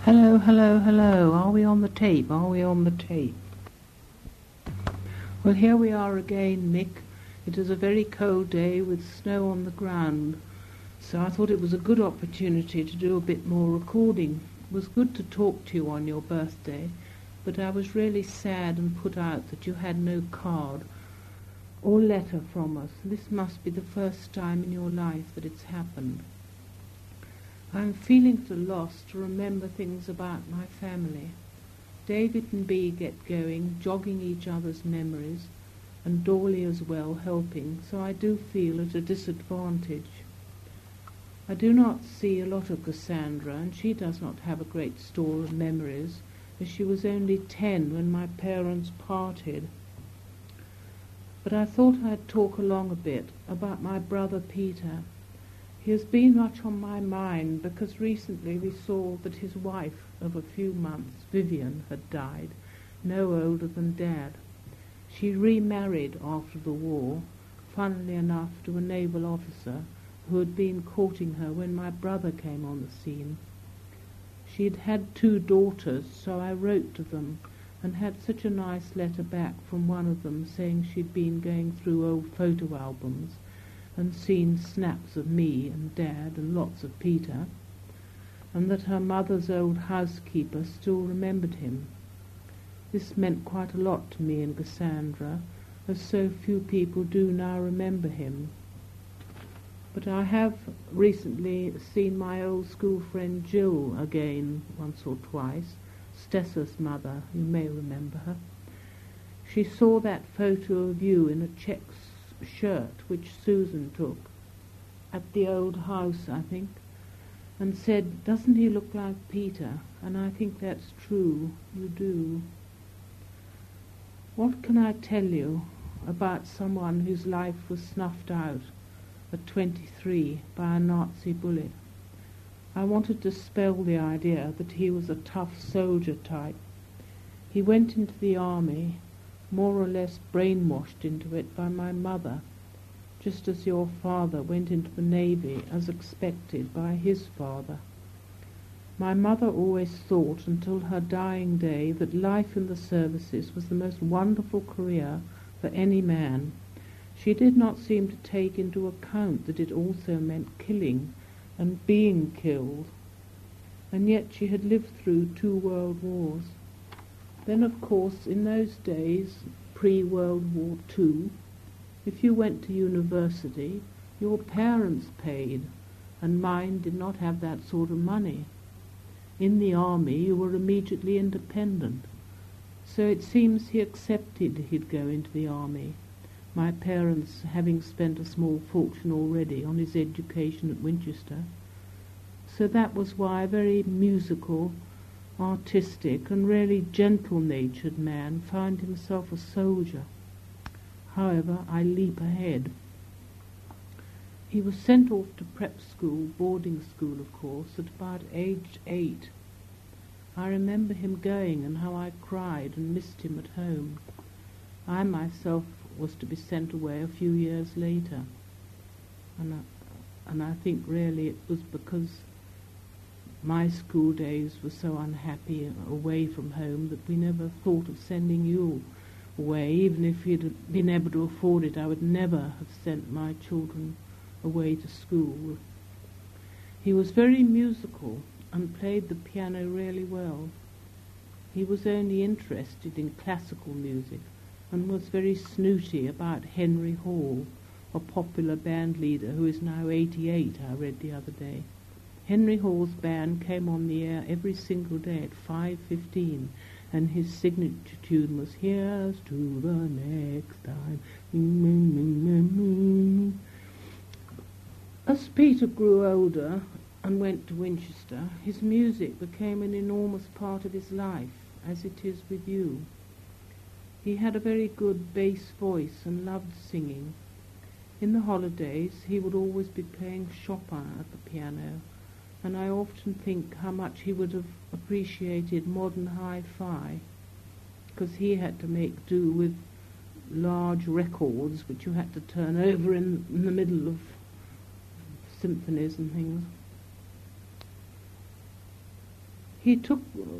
Hello, hello, hello. Are we on the tape? Are we on the tape? Well, here we are again, Mick. It is a very cold day with snow on the ground, so I thought it was a good opportunity to do a bit more recording. It was good to talk to you on your birthday, but I was really sad and put out that you had no card or letter from us. This must be the first time in your life that it's happened. I'm feeling at a loss to remember things about my family. David and Bea get going, jogging each other's memories, and Dorley as well helping, so I do feel at a disadvantage. I do not see a lot of Cassandra, and she does not have a great store of memories, as she was only 10 when my parents parted. But I thought I'd talk along a bit about my brother Peter. He has been much on my mind because recently we saw that his wife of a few months, Vivian, had died, no older than Dad. She remarried after the war, funnily enough to a naval officer who had been courting her when my brother came on the scene. She had had 2 daughters, so I wrote to them and had such a nice letter back from one of them saying she'd been going through old photo albums and seen snaps of me and Dad and lots of Peter, and that her mother's old housekeeper still remembered him. This meant quite a lot to me and Cassandra, as so few people do now remember him. But I have recently seen my old school friend Jill again once or twice, Stessa's mother, you may remember her. She saw that photo of you in a check shirt which Susan took at the old house, I think, and said, "Doesn't he look like Peter?" And I think that's true, you do. What can I tell you about someone whose life was snuffed out at 23 by a Nazi bullet? I want to dispel the idea that he was a tough soldier type. He went into the army more or less brainwashed into it by my mother, just as your father went into the Navy as expected by his father. My mother always thought until her dying day that life in the services was the most wonderful career for any man. She did not seem to take into account that it also meant killing and being killed, and yet she had lived through 2 world wars. Then, of course, in those days, pre-World War II, if you went to university, your parents paid, and mine did not have that sort of money. In the army, you were immediately independent. So it seems he accepted he'd go into the army, my parents having spent a small fortune already on his education at Winchester. So that was why a very musical, artistic and really gentle-natured man found himself a soldier. However, I leap ahead. He was sent off to prep school, boarding school of course, at about age 8. I remember him going and how I cried and missed him at home. I myself was to be sent away a few years later, and I think really it was because my school days were so unhappy away from home that we never thought of sending you away. Even if you'd been able to afford it, I would never have sent my children away to school. He was very musical and played the piano really well. He was only interested in classical music and was very snooty about Henry Hall, a popular band leader who is now 88, I read the other day. Henry Hall's band came on the air every single day at 5:15, and his signature tune was "Here's to the next time." As Peter grew older and went to Winchester, his music became an enormous part of his life, as it is with you. He had a very good bass voice and loved singing. In the holidays, he would always be playing Chopin at the piano, and I often think how much he would have appreciated modern hi-fi, because he had to make do with large records which you had to turn over in the middle of symphonies and things. He took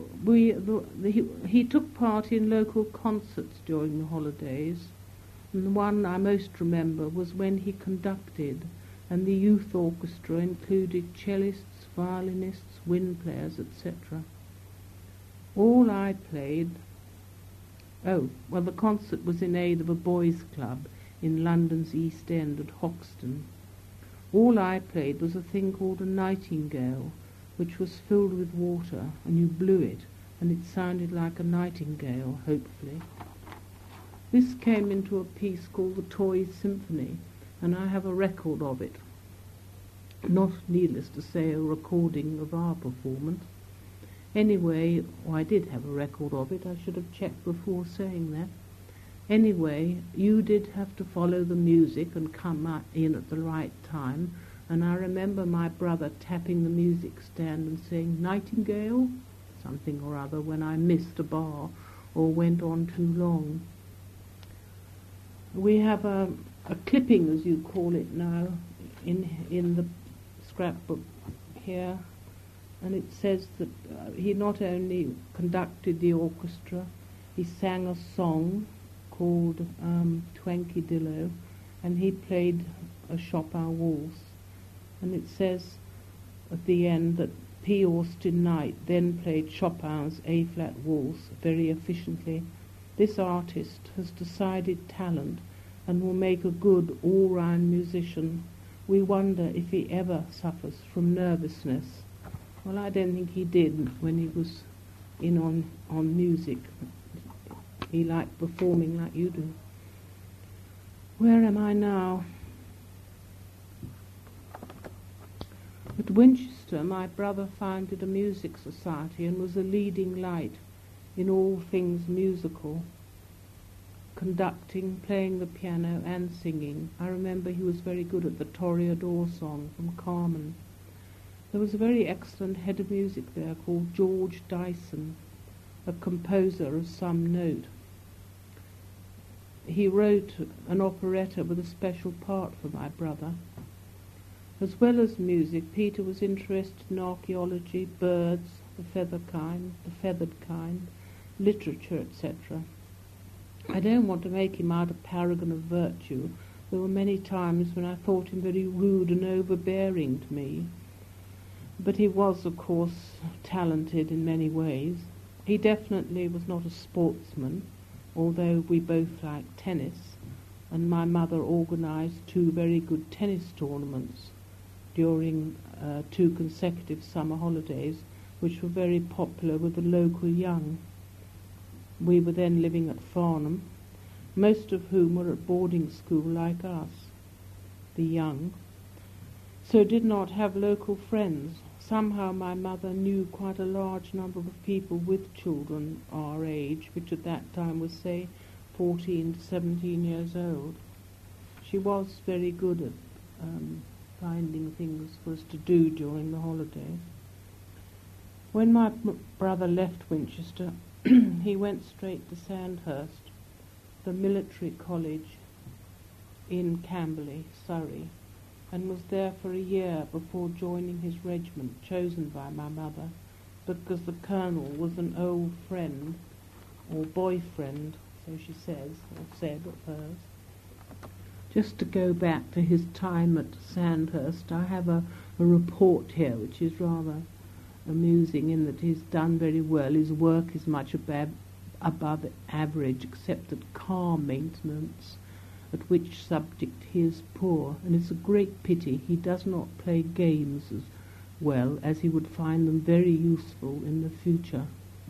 he took part in local concerts during the holidays, and the one I most remember was when he conducted, and the youth orchestra included cellists, violinists, wind players, etc. All I played... Oh, well, the concert was in aid of a boys' club in London's East End at Hoxton. All I played was a thing called a nightingale, which was filled with water, and you blew it, and it sounded like a nightingale, hopefully. This came into a piece called the Toy Symphony, and I have a record of it. Not, needless to say, a recording of our performance. Anyway, I did have a record of it. I should have checked before saying that. Anyway, you did have to follow the music and come in at the right time, and I remember my brother tapping the music stand and saying, "Nightingale?" something or other, when I missed a bar or went on too long. We have a clipping, as you call it now, in the scrapbook here, and it says that he not only conducted the orchestra, he sang a song called Twankydillo, and he played a Chopin waltz. And it says at the end that P. Austin Knight then played Chopin's A-flat waltz very efficiently. This artist has decided talent and will make a good all-round musician. We wonder if he ever suffers from nervousness. Well, I don't think he did when he was in on music. He liked performing like you do. Where am I now? At Winchester, my brother founded a music society and was a leading light in all things musical, conducting, playing the piano and singing. I remember he was very good at the Toreador song from Carmen. There was a very excellent head of music there called George Dyson, a composer of some note. He wrote an operetta with a special part for my brother. As well as music, Peter was interested in archaeology, birds, the feathered kind, literature, etc. I don't want to make him out a paragon of virtue. There were many times when I thought him very rude and overbearing to me. But he was, of course, talented in many ways. He definitely was not a sportsman, although we both liked tennis, and my mother organised 2 very good tennis tournaments during 2 consecutive summer holidays, which were very popular with the local young. We were then living at Farnham, most of whom were at boarding school like us, the young, so did not have local friends. Somehow my mother knew quite a large number of people with children our age, which at that time was, say, 14 to 17 years old. She was very good at finding things for us to do during the holidays. When my brother left Winchester, he went straight to Sandhurst, the military college in Camberley, Surrey, and was there for a year before joining his regiment, chosen by my mother, because the colonel was an old friend, or boyfriend, so she says, or said of hers. Just to go back to his time at Sandhurst, I have a report here which is rather amusing in that he's done very well. His work is much above average, except at car maintenance, at which subject he is poor, and it's a great pity he does not play games as well, as he would find them very useful in the future.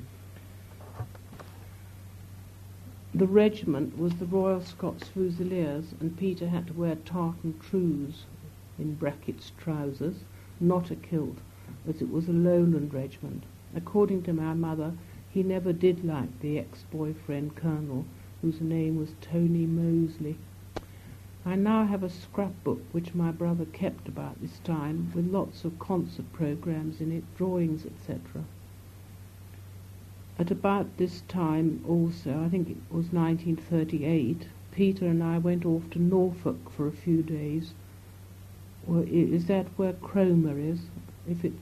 The regiment was the Royal Scots Fusiliers, and Peter had to wear tartan trews, in brackets trousers, not a kilt, as it was a lowland regiment. According to my mother, he never did like the ex-boyfriend colonel, whose name was Tony Mosley. I now have a scrapbook which my brother kept about this time, with lots of concert programs in it, drawings, etc. At about this time also, I think it was 1938, Peter and I went off to Norfolk for a few days. Is that where Cromer is? If it's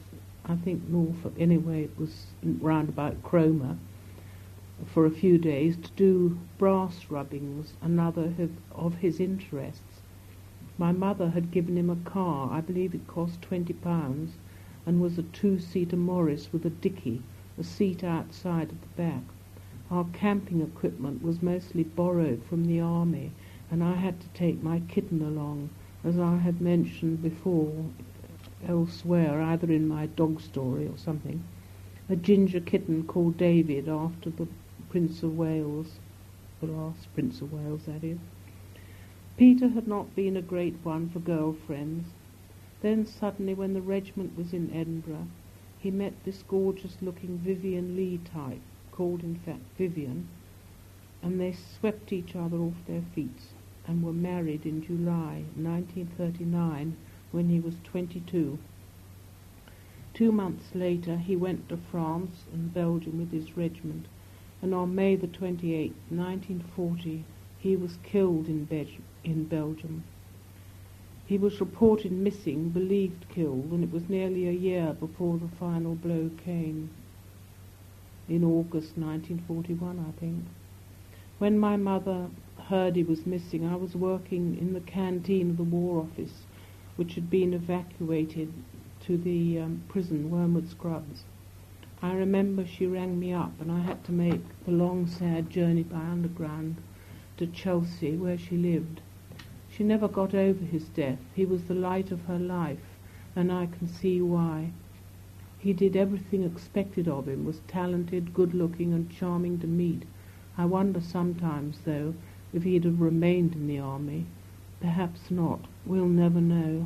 I think Norfolk, anyway, it was round about Cromer, for a few days to do brass rubbings, another of his interests. My mother had given him a car, I believe it cost £20, and was a two-seater Morris with a dickey, a seat outside at the back. Our camping equipment was mostly borrowed from the army, and I had to take my kitten along, as I have mentioned before elsewhere, either in my dog story or something, a ginger kitten called David, after the Prince of Wales, the last Prince of Wales, that is. Peter had not been a great one for girlfriends. Then suddenly, when the regiment was in Edinburgh, he met this gorgeous-looking Vivian Lee type, called in fact Vivian, and they swept each other off their feet and were married in July 1939 when he was 22. 2 months later he went to France and Belgium with his regiment, and on May the 28th, 1940, he was killed in Belgium. He was reported missing, believed killed, and it was nearly a year before the final blow came. In August 1941, I think. When my mother heard he was missing, I was working in the canteen of the War Office, which had been evacuated to the prison, Wormwood Scrubs. I remember she rang me up, and I had to make the long, sad journey by underground to Chelsea, where she lived. She never got over his death. He was the light of her life, and I can see why. He did everything expected of him, was talented, good-looking, and charming to meet. I wonder sometimes, though, if he'd have remained in the army. Perhaps not. We'll never know.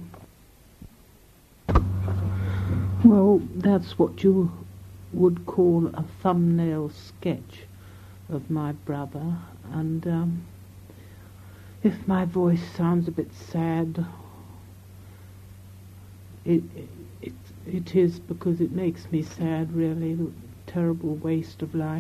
Well, that's what you would call a thumbnail sketch of my brother, and if my voice sounds a bit sad, it is because it makes me sad, really, the terrible waste of life.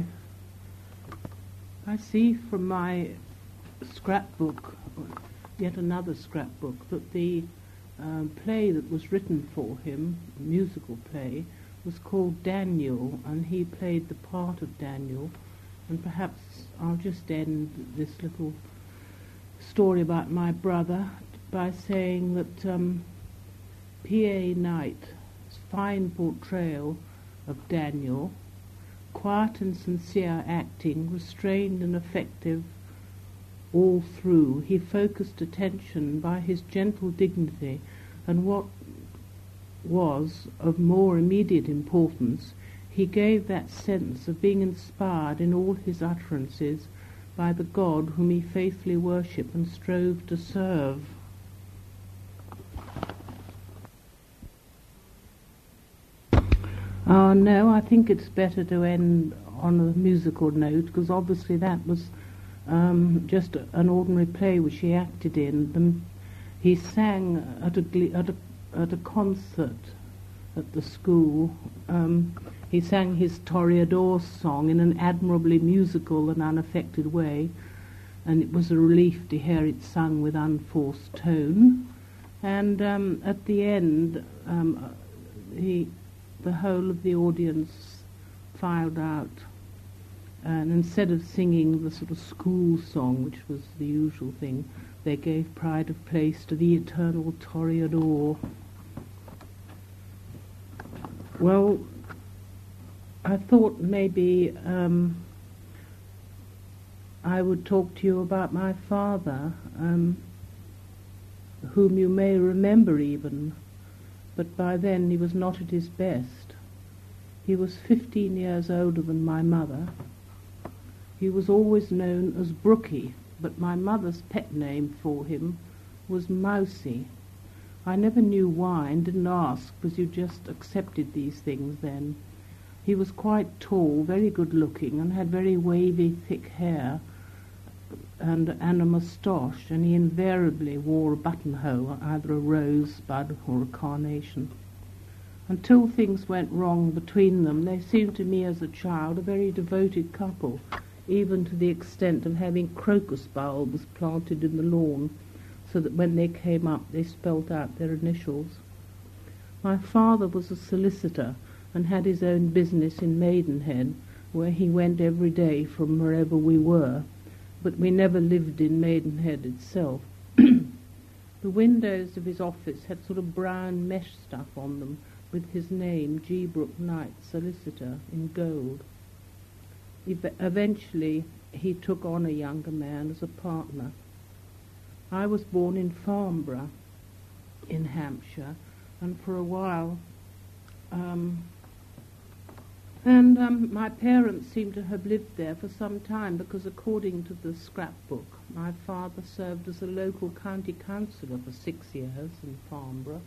I see from my scrapbook, yet another scrapbook, that the play that was written for him, a musical play, was called Daniel, and he played the part of Daniel. And perhaps I'll just end this little story about my brother by saying that P.A. Knight's fine portrayal of Daniel, quiet and sincere acting, restrained and effective all through. He focused attention by his gentle dignity, and what was of more immediate importance, he gave that sense of being inspired in all his utterances by the God whom he faithfully worshipped and strove to serve. No, I think it's better to end on a musical note, because obviously that was just an ordinary play which he acted in. He sang at a concert at the school. He sang his Toreador song in an admirably musical and unaffected way, and it was a relief to hear it sung with unforced tone. And at the end, the whole of the audience filed out, and instead of singing the sort of school song, which was the usual thing, they gave pride of place to the eternal Toreador. Well, I thought maybe I would talk to you about my father, whom you may remember even, but by then he was not at his best. He was 15 years older than my mother. He was always known as Brookie, but my mother's pet name for him was Mousy. I never knew why and didn't ask, because you just accepted these things then. He was quite tall, very good-looking, and had very wavy, thick hair and a moustache, and he invariably wore a buttonhole, either a rosebud or a carnation. Until things went wrong between them, they seemed to me as a child a very devoted couple, even to the extent of having crocus bulbs planted in the lawn, so that when they came up they spelt out their initials. My father was a solicitor, and had his own business in Maidenhead, where he went every day from wherever we were, but we never lived in Maidenhead itself. The windows of his office had sort of brown mesh stuff on them with his name, G. Brooke Knight, solicitor, in gold. Eventually he took on a younger man as a partner. I was born in Farnborough in Hampshire, and for a while my parents seem to have lived there for some time, because according to the scrapbook, my father served as a local county councillor for 6 years in Farnborough.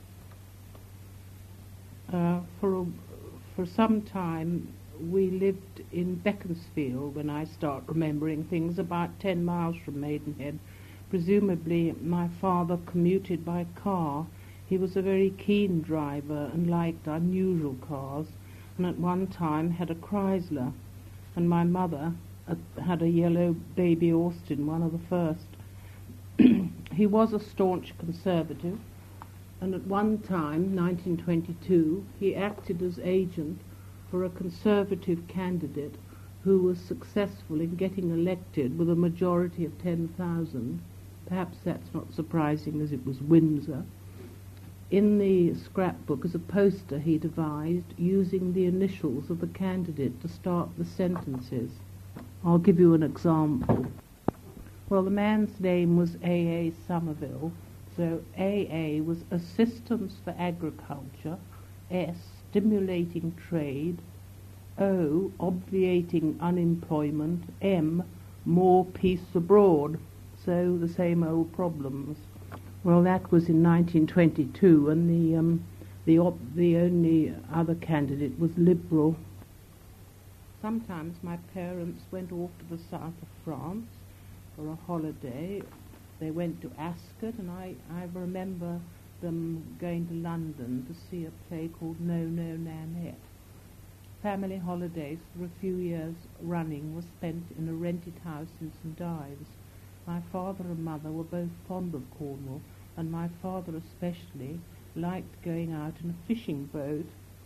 For some time we lived in Beaconsfield, when I start remembering things, about 10 miles from Maidenhead. Presumably my father commuted by car. He was a very keen driver and liked unusual cars, and at one time had a Chrysler, and my mother had a yellow baby Austin, one of the first. He was a staunch conservative, and at one time, 1922, he acted as agent for a conservative candidate who was successful in getting elected with a majority of 10,000. Perhaps that's not surprising, as it was Windsor. In the scrapbook, as a poster he devised, using the initials of the candidate to start the sentences. I'll give you an example. Well, the man's name was A.A. Somerville, so A.A. was Assistance for Agriculture, S, Stimulating Trade, O, Obviating Unemployment, M, More Peace Abroad. So the same old problems. Well, that was in 1922, and the only other candidate was Liberal. Sometimes my parents went off to the south of France for a holiday. They went to Ascot, and I remember them going to London to see a play called No, No, Nanette. Family holidays for a few years running were spent in a rented house in St Ives. My father and mother were both fond of Cornwall, and my father especially liked going out in a fishing boat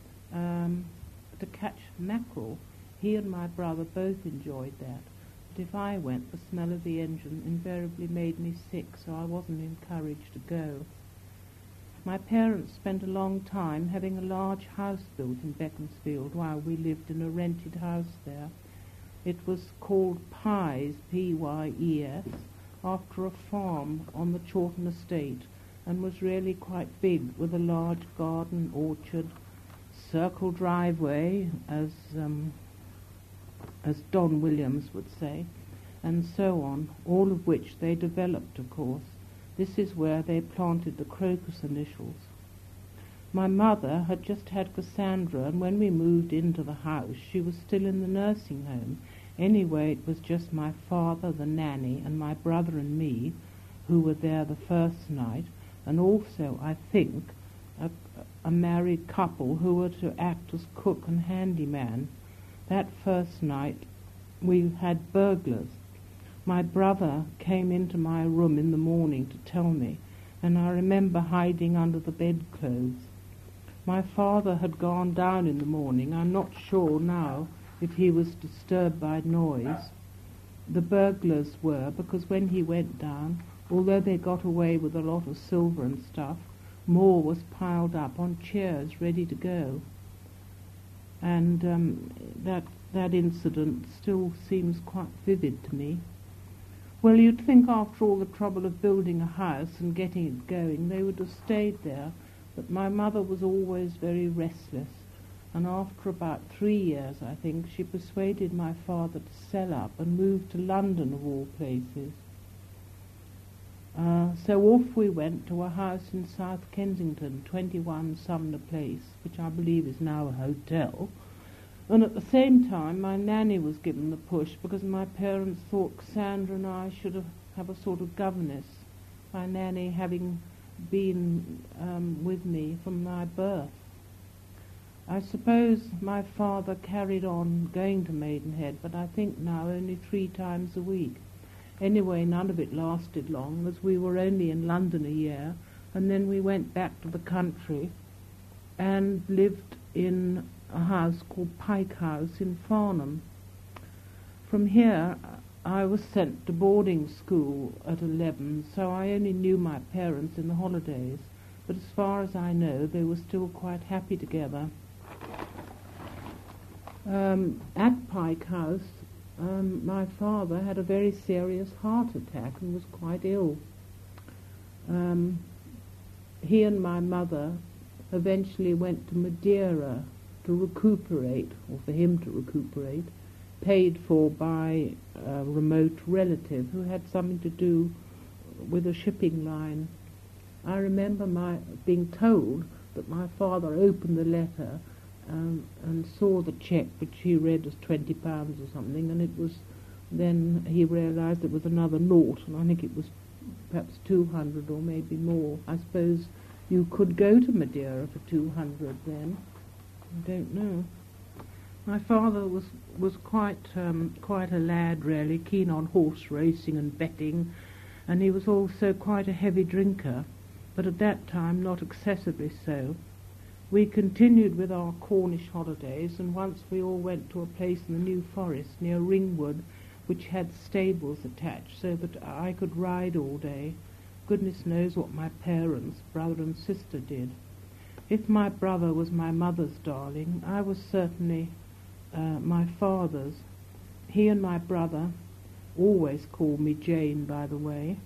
to catch mackerel. He and my brother both enjoyed that, but if I went, the smell of the engine invariably made me sick, so I wasn't encouraged to go. My parents spent a long time having a large house built in Beaconsfield while we lived in a rented house there. It was called Pyes, P-Y-E-S, after a farm on the Chawton estate, and was really quite big, with a large garden, orchard, circle driveway, as Don Williams would say, and so on, all of which they developed, of course. This is where they planted the crocus initials. My mother had just had Cassandra, and when we moved into the house, she was still in the nursing home. Anyway, it was just my father, the nanny, and my brother and me who were there the first night, and also, I think, a married couple who were to act as cook and handyman. That first night we had burglars. My brother came into my room in the morning to tell me, and I remember hiding under the bedclothes. My father had gone down in the morning. I'm not sure now if he was disturbed by noise. The burglars were, because when he went down, although they got away with a lot of silver and stuff, more was piled up on chairs ready to go. And that incident still seems quite vivid to me. Well, you'd think after all the trouble of building a house and getting it going, they would have stayed there, but my mother was always very restless, and after about 3 years, I think, she persuaded my father to sell up and move to London, of all places. So off we went to a house in South Kensington, 21 Sumner Place, which I believe is now a hotel. And at the same time, my nanny was given the push, because my parents thought Cassandra and I should have a sort of governess, my nanny having been with me from my birth. I suppose my father carried on going to Maidenhead, but I think now only 3 times a week. Anyway, none of it lasted long, as we were only in London a year, and then we went back to the country and lived in a house called Pike House in Farnham. From here I was sent to boarding school at 11, so I only knew my parents in the holidays, but as far as I know they were still quite happy together. At Pike House, my father had a very serious heart attack and was quite ill. He and my mother eventually went to Madeira to recuperate, or for him to recuperate, paid for by a remote relative who had something to do with a shipping line. I remember being told that my father opened the letter and saw the cheque, which he read as £20 or something, and it was then he realised it was another nought, and I think it was perhaps 200 or maybe more. I suppose you could go to Madeira for 200 then. I don't know. My father was quite a lad, really, keen on horse racing and betting, and he was also quite a heavy drinker, but at that time not excessively so. We continued with our Cornish holidays, and once we all went to a place in the New Forest near Ringwood, which had stables attached so that I could ride all day. Goodness knows what my parents, brother and sister, did. If my brother was my mother's darling, I was certainly my father's. He and my brother always called me Jane, by the way.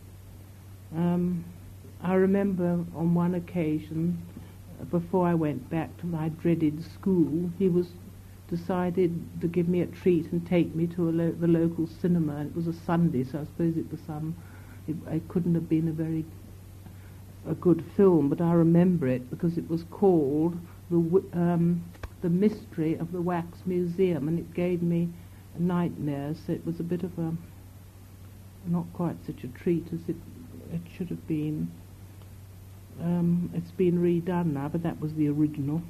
I remember on one occasion, before I went back to my dreaded school, he decided to give me a treat and take me to the local cinema. And it was a Sunday, so I suppose it was it couldn't have been a good film, but I remember it because it was called The Mystery of the Wax Museum, and it gave me nightmares. So it was a bit of not quite such a treat as it should have been. It's been redone now, but that was the original.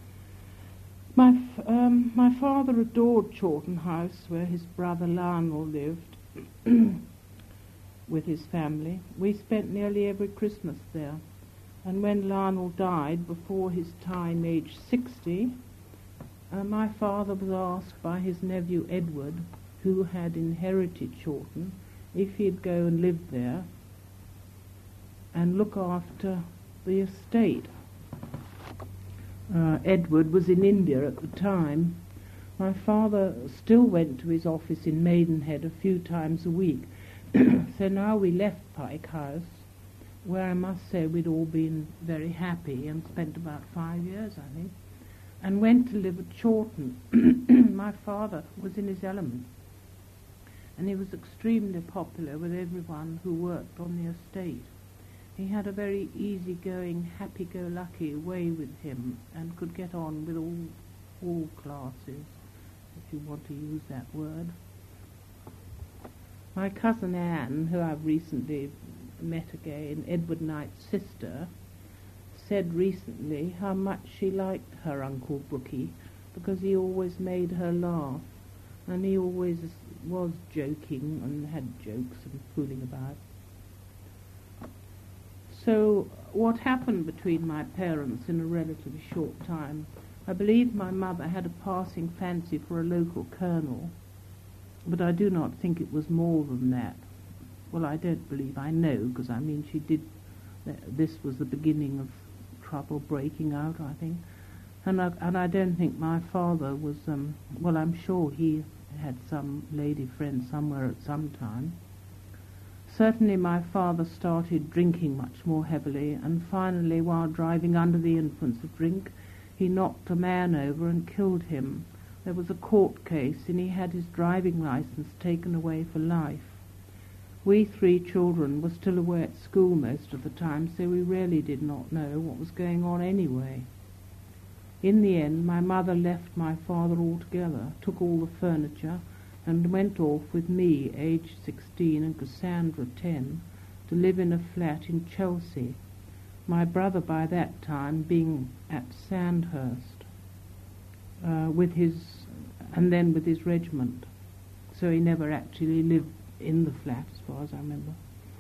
My father adored Chawton House, where his brother Lionel lived with his family. We spent nearly every Christmas there, and when Lionel died before his time, aged 60, my father was asked by his nephew Edward, who had inherited Chawton, if he'd go and live there and look after the estate. Edward was in India at the time. My father still went to his office in Maidenhead a few times a week. So now we left Pike House, where I must say we'd all been very happy and spent about 5 years, I think, and went to live at Chawton. My father was in his element, and he was extremely popular with everyone who worked on the estate. He had a very easy-going, happy-go-lucky way with him, and could get on with all classes, if you want to use that word. My cousin Anne, who I've recently met again, Edward Knight's sister, said recently how much she liked her Uncle Brookie, because he always made her laugh, and he always was joking and had jokes and fooling about. So what happened between my parents in a relatively short time? I believe my mother had a passing fancy for a local colonel, but I do not think it was more than that. Well, I don't believe, I know, because I mean she did, this was the beginning of trouble breaking out, I think. And I don't think my father was, well, I'm sure he had some lady friend somewhere at some time. Certainly my father started drinking much more heavily, and finally, while driving under the influence of drink, he knocked a man over and killed him. There was a court case, and he had his driving license taken away for life. We 3 children were still away at school most of the time, so we really did not know what was going on anyway. In the end, my mother left my father altogether, took all the furniture, and went off with me, aged 16, and Cassandra, 10, to live in a flat in Chelsea, my brother by that time being at Sandhurst, with his regiment. So he never actually lived in the flat, as far as I remember.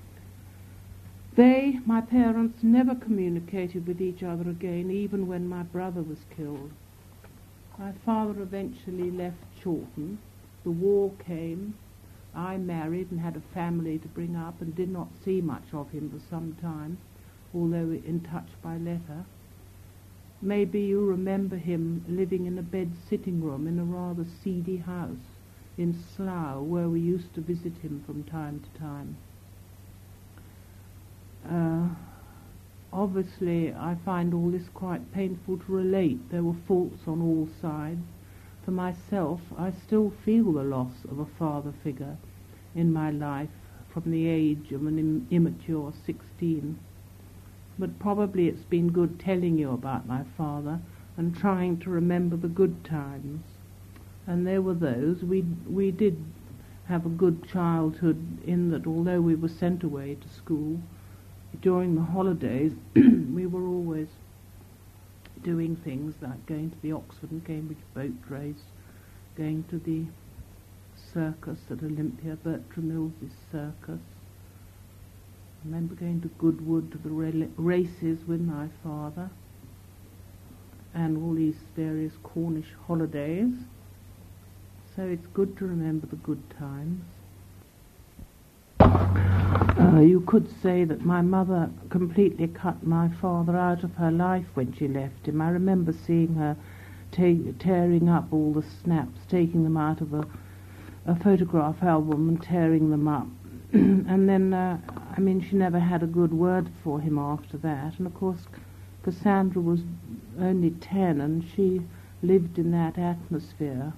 They, my parents, never communicated with each other again, even when my brother was killed. My father eventually left Chawton. The war came. I married and had a family to bring up and did not see much of him for some time, although in touch by letter. Maybe you remember him living in a bed sitting room in a rather seedy house in Slough, where we used to visit him from time to time. Obviously, I find all this quite painful to relate. There were faults on all sides. For myself, I still feel the loss of a father figure in my life from the age of an immature 16. But probably it's been good telling you about my father and trying to remember the good times. And there were those. We did have a good childhood in that although we were sent away to school, during the holidays we were always doing things like going to the Oxford and Cambridge boat race, going to the circus at Olympia, Bertram Mills's circus. I remember going to Goodwood to the races with my father, and all these various Cornish holidays. So it's good to remember the good times. You could say that my mother completely cut my father out of her life when she left him. I remember seeing her tearing up all the snaps, taking them out of a photograph album and tearing them up. And then, she never had a good word for him after that. And of course, Cassandra was only 10, and she lived in that atmosphere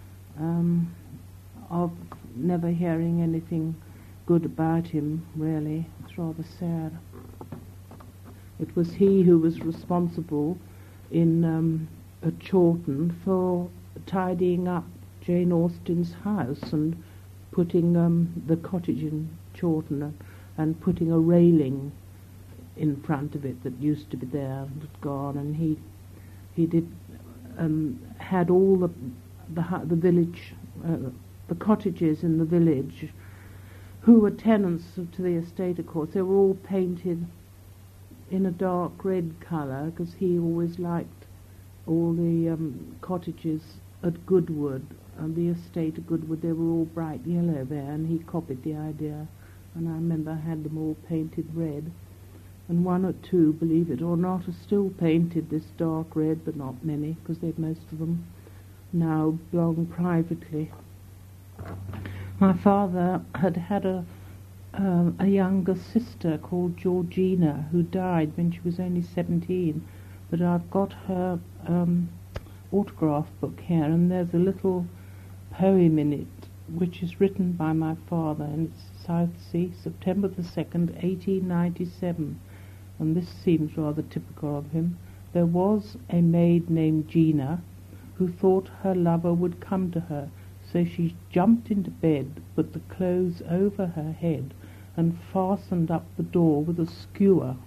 of never hearing anything good about him, really. It's rather sad. It was he who was responsible in at Chawton for tidying up Jane Austen's house and putting the cottage in Chawton and putting a railing in front of it that used to be there and had gone, and he did had all the village the cottages in the village who were tenants to the estate, of course. They were all painted in a dark red colour because he always liked all the cottages at Goodwood, the estate at Goodwood. They were all bright yellow there, and he copied the idea, and I remember I had them all painted red, and one or two, believe it or not, are still painted this dark red, but not many, because most of them now belong privately. My father had a younger sister called Georgina, who died when she was only 17, but I've got her autograph book here, and there's a little poem in it which is written by my father, and it's Southsea, September the 2nd, 1897, and this seems rather typical of him. There was a maid named Gina who thought her lover would come to her, so she jumped into bed, put the clothes over her head, and fastened up the door with a skewer.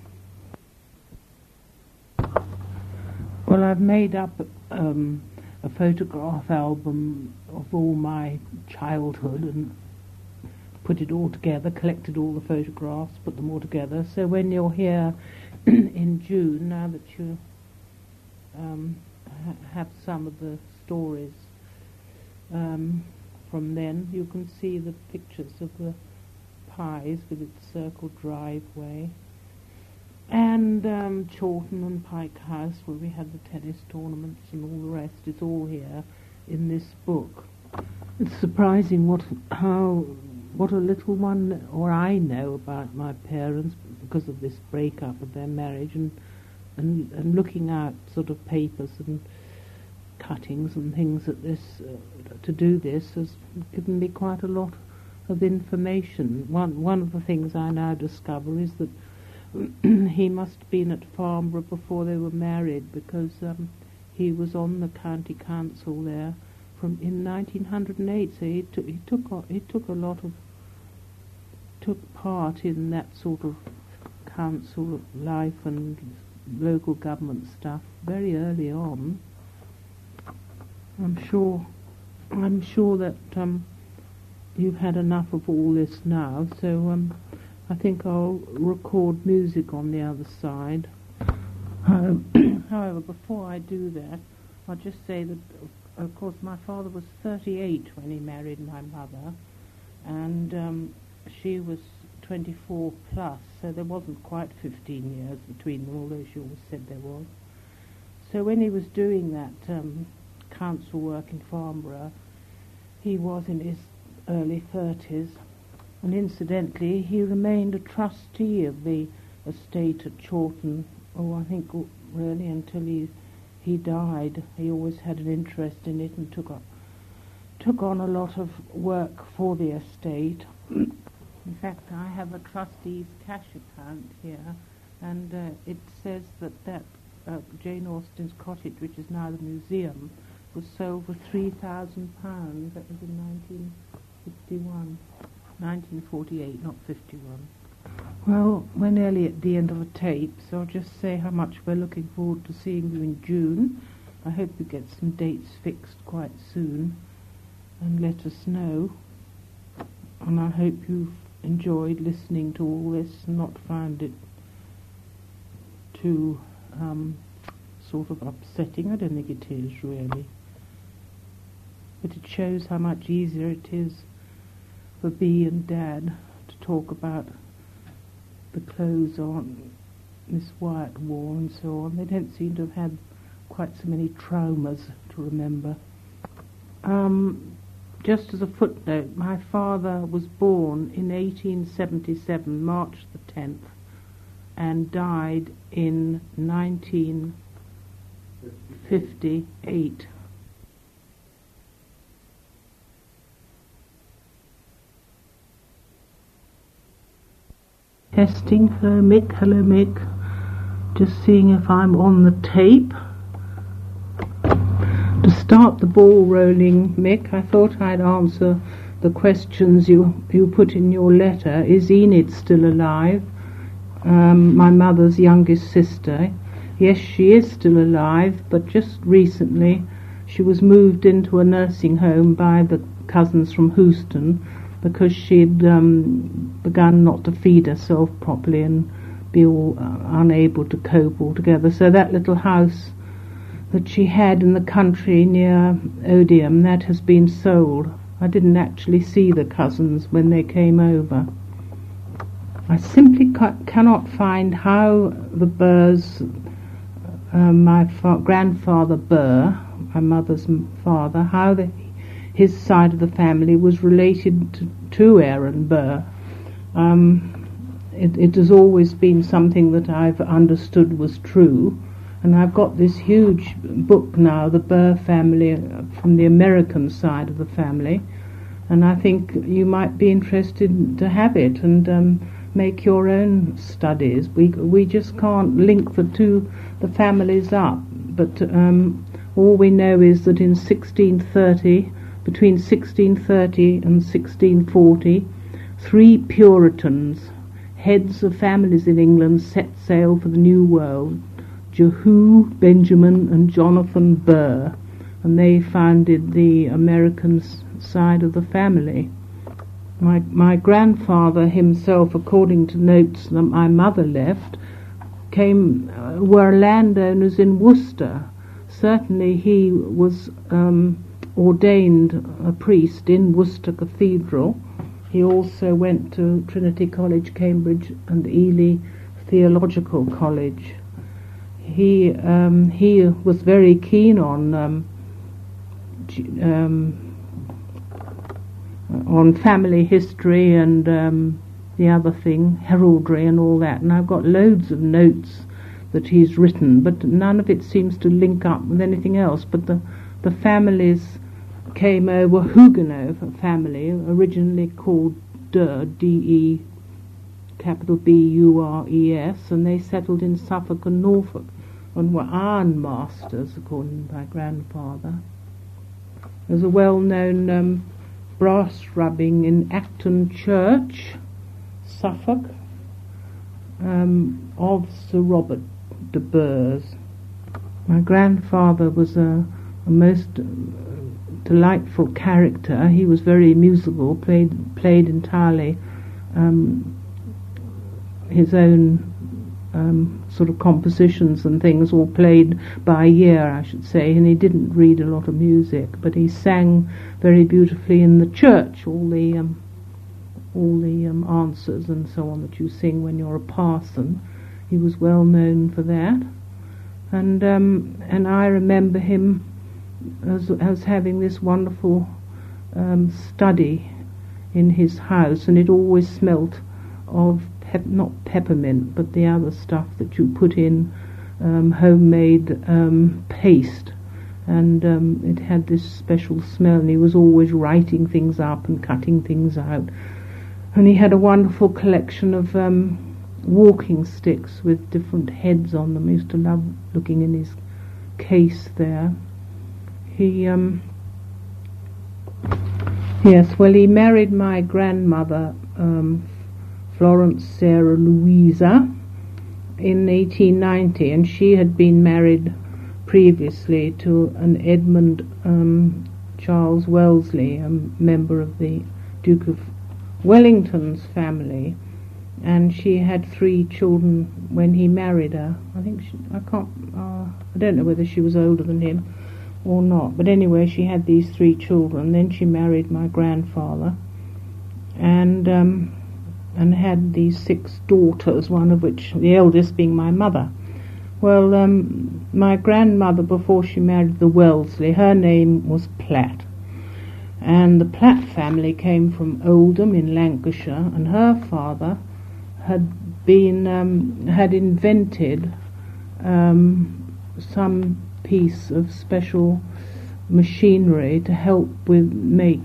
Well, I've made up a photograph album of all my childhood and put it all together, collected all the photographs, put them all together. So when you're here in June, now that you have some of the stories from then, you can see the pictures of the Pies with its circle driveway, and Chawton and Pike House where we had the tennis tournaments, and all the rest is all here in this book. It's surprising what a little one, or I know about my parents because of this break-up of their marriage, and looking out sort of papers and cuttings and things at this to do this has given me quite a lot of information. One of the things I now discover is that he must have been at Farnborough before they were married, because he was on the county council there in 1908. So he took part in that sort of council life and local government stuff very early on. I'm sure that you've had enough of all this now, so I think I'll record music on the other side. However, before I do that, I'll just say that, of course, my father was 38 when he married my mother, and she was 24 plus, so there wasn't quite 15 years between them, although she always said there was. So when he was doing that council work in Farnborough, he was in his early 30s, and incidentally he remained a trustee of the estate at Chawton, I think really until he died. He always had an interest in it and took on a lot of work for the estate. In fact, I have a trustee's cash account here, and it says that Jane Austen's cottage, which is now the museum, was sold for £3,000. That was in 1948, not 51. Well, we're nearly at the end of a tape, so I'll just say how much we're looking forward to seeing you in June. I hope you get some dates fixed quite soon, and let us know. And I hope you've enjoyed listening to all this and not found it too sort of upsetting. I don't think it is really, but it shows how much easier it is for Bea and Dad to talk about the clothes on Miss Wyatt wore and so on. They don't seem to have had quite so many traumas to remember. Just as a footnote, my father was born in 1877, March the 10th, and died in 1958. Testing. Hello Mick. Hello Mick. Just seeing if I'm on the tape. To start the ball rolling, Mick, I thought I'd answer the questions you put in your letter. Is Enid still alive? My mother's youngest sister. Yes, she is still alive, but just recently she was moved into a nursing home by the cousins from Houston because she'd begun not to feed herself properly and be all unable to cope altogether. So that little house that she had in the country near Odium, that has been sold. I didn't actually see the cousins when they came over. I simply cannot find how the Burrs, my grandfather Burr, my mother's father, how his side of the family was related to Aaron Burr. It has always been something that I've understood was true. And I've got this huge book now, the Burr family, from the American side of the family, and I think you might be interested to have it and make your own studies. We just can't link the families up, but all we know is that in 1630, between 1630 and 1640, 3 Puritans, heads of families in England, set sail for the New World. Jehu, Benjamin and Jonathan Burr, and they founded the American side of the family. My grandfather himself, according to notes that my mother left, were landowners in Worcester. Certainly he was ordained a priest in Worcester Cathedral. He also went to Trinity College, Cambridge and Ely Theological College. He was very keen on family history and the other thing, heraldry and all that. And I've got loads of notes that he's written, but none of it seems to link up with anything else. But the families came over, Huguenot family, originally called D-E, capital B-U-R-E-S, and they settled in Suffolk and Norfolk and were ironmasters, according to my grandfather. There's a well-known brass rubbing in Acton Church, Suffolk, of Sir Robert de Burgh's. My grandfather was a most delightful character. He was very musical, played entirely his own sort of compositions and things, all played by ear, I should say, and he didn't read a lot of music, but he sang very beautifully in the church, all the answers and so on that you sing when you're a parson. He was well known for that, and I remember him as having this wonderful study in his house, and it always smelt of not peppermint, but the other stuff that you put in homemade paste, and it had this special smell, and he was always writing things up and cutting things out, and he had a wonderful collection of walking sticks with different heads on them. I used to love looking in his case there. He he married my grandmother, Florence Sarah Louisa, in 1890, and she had been married previously to an Edmund Charles Wellesley, a member of the Duke of Wellington's family, and she had 3 children when he married her. I don't know whether she was older than him or not, but anyway, she had these 3 children. Then she married my grandfather, and had these 6 daughters, one of which, the eldest being my mother. Well, my grandmother, before she married the Wellesley, her name was Platt, and the Platt family came from Oldham in Lancashire, and her father had invented some piece of special machinery to help with make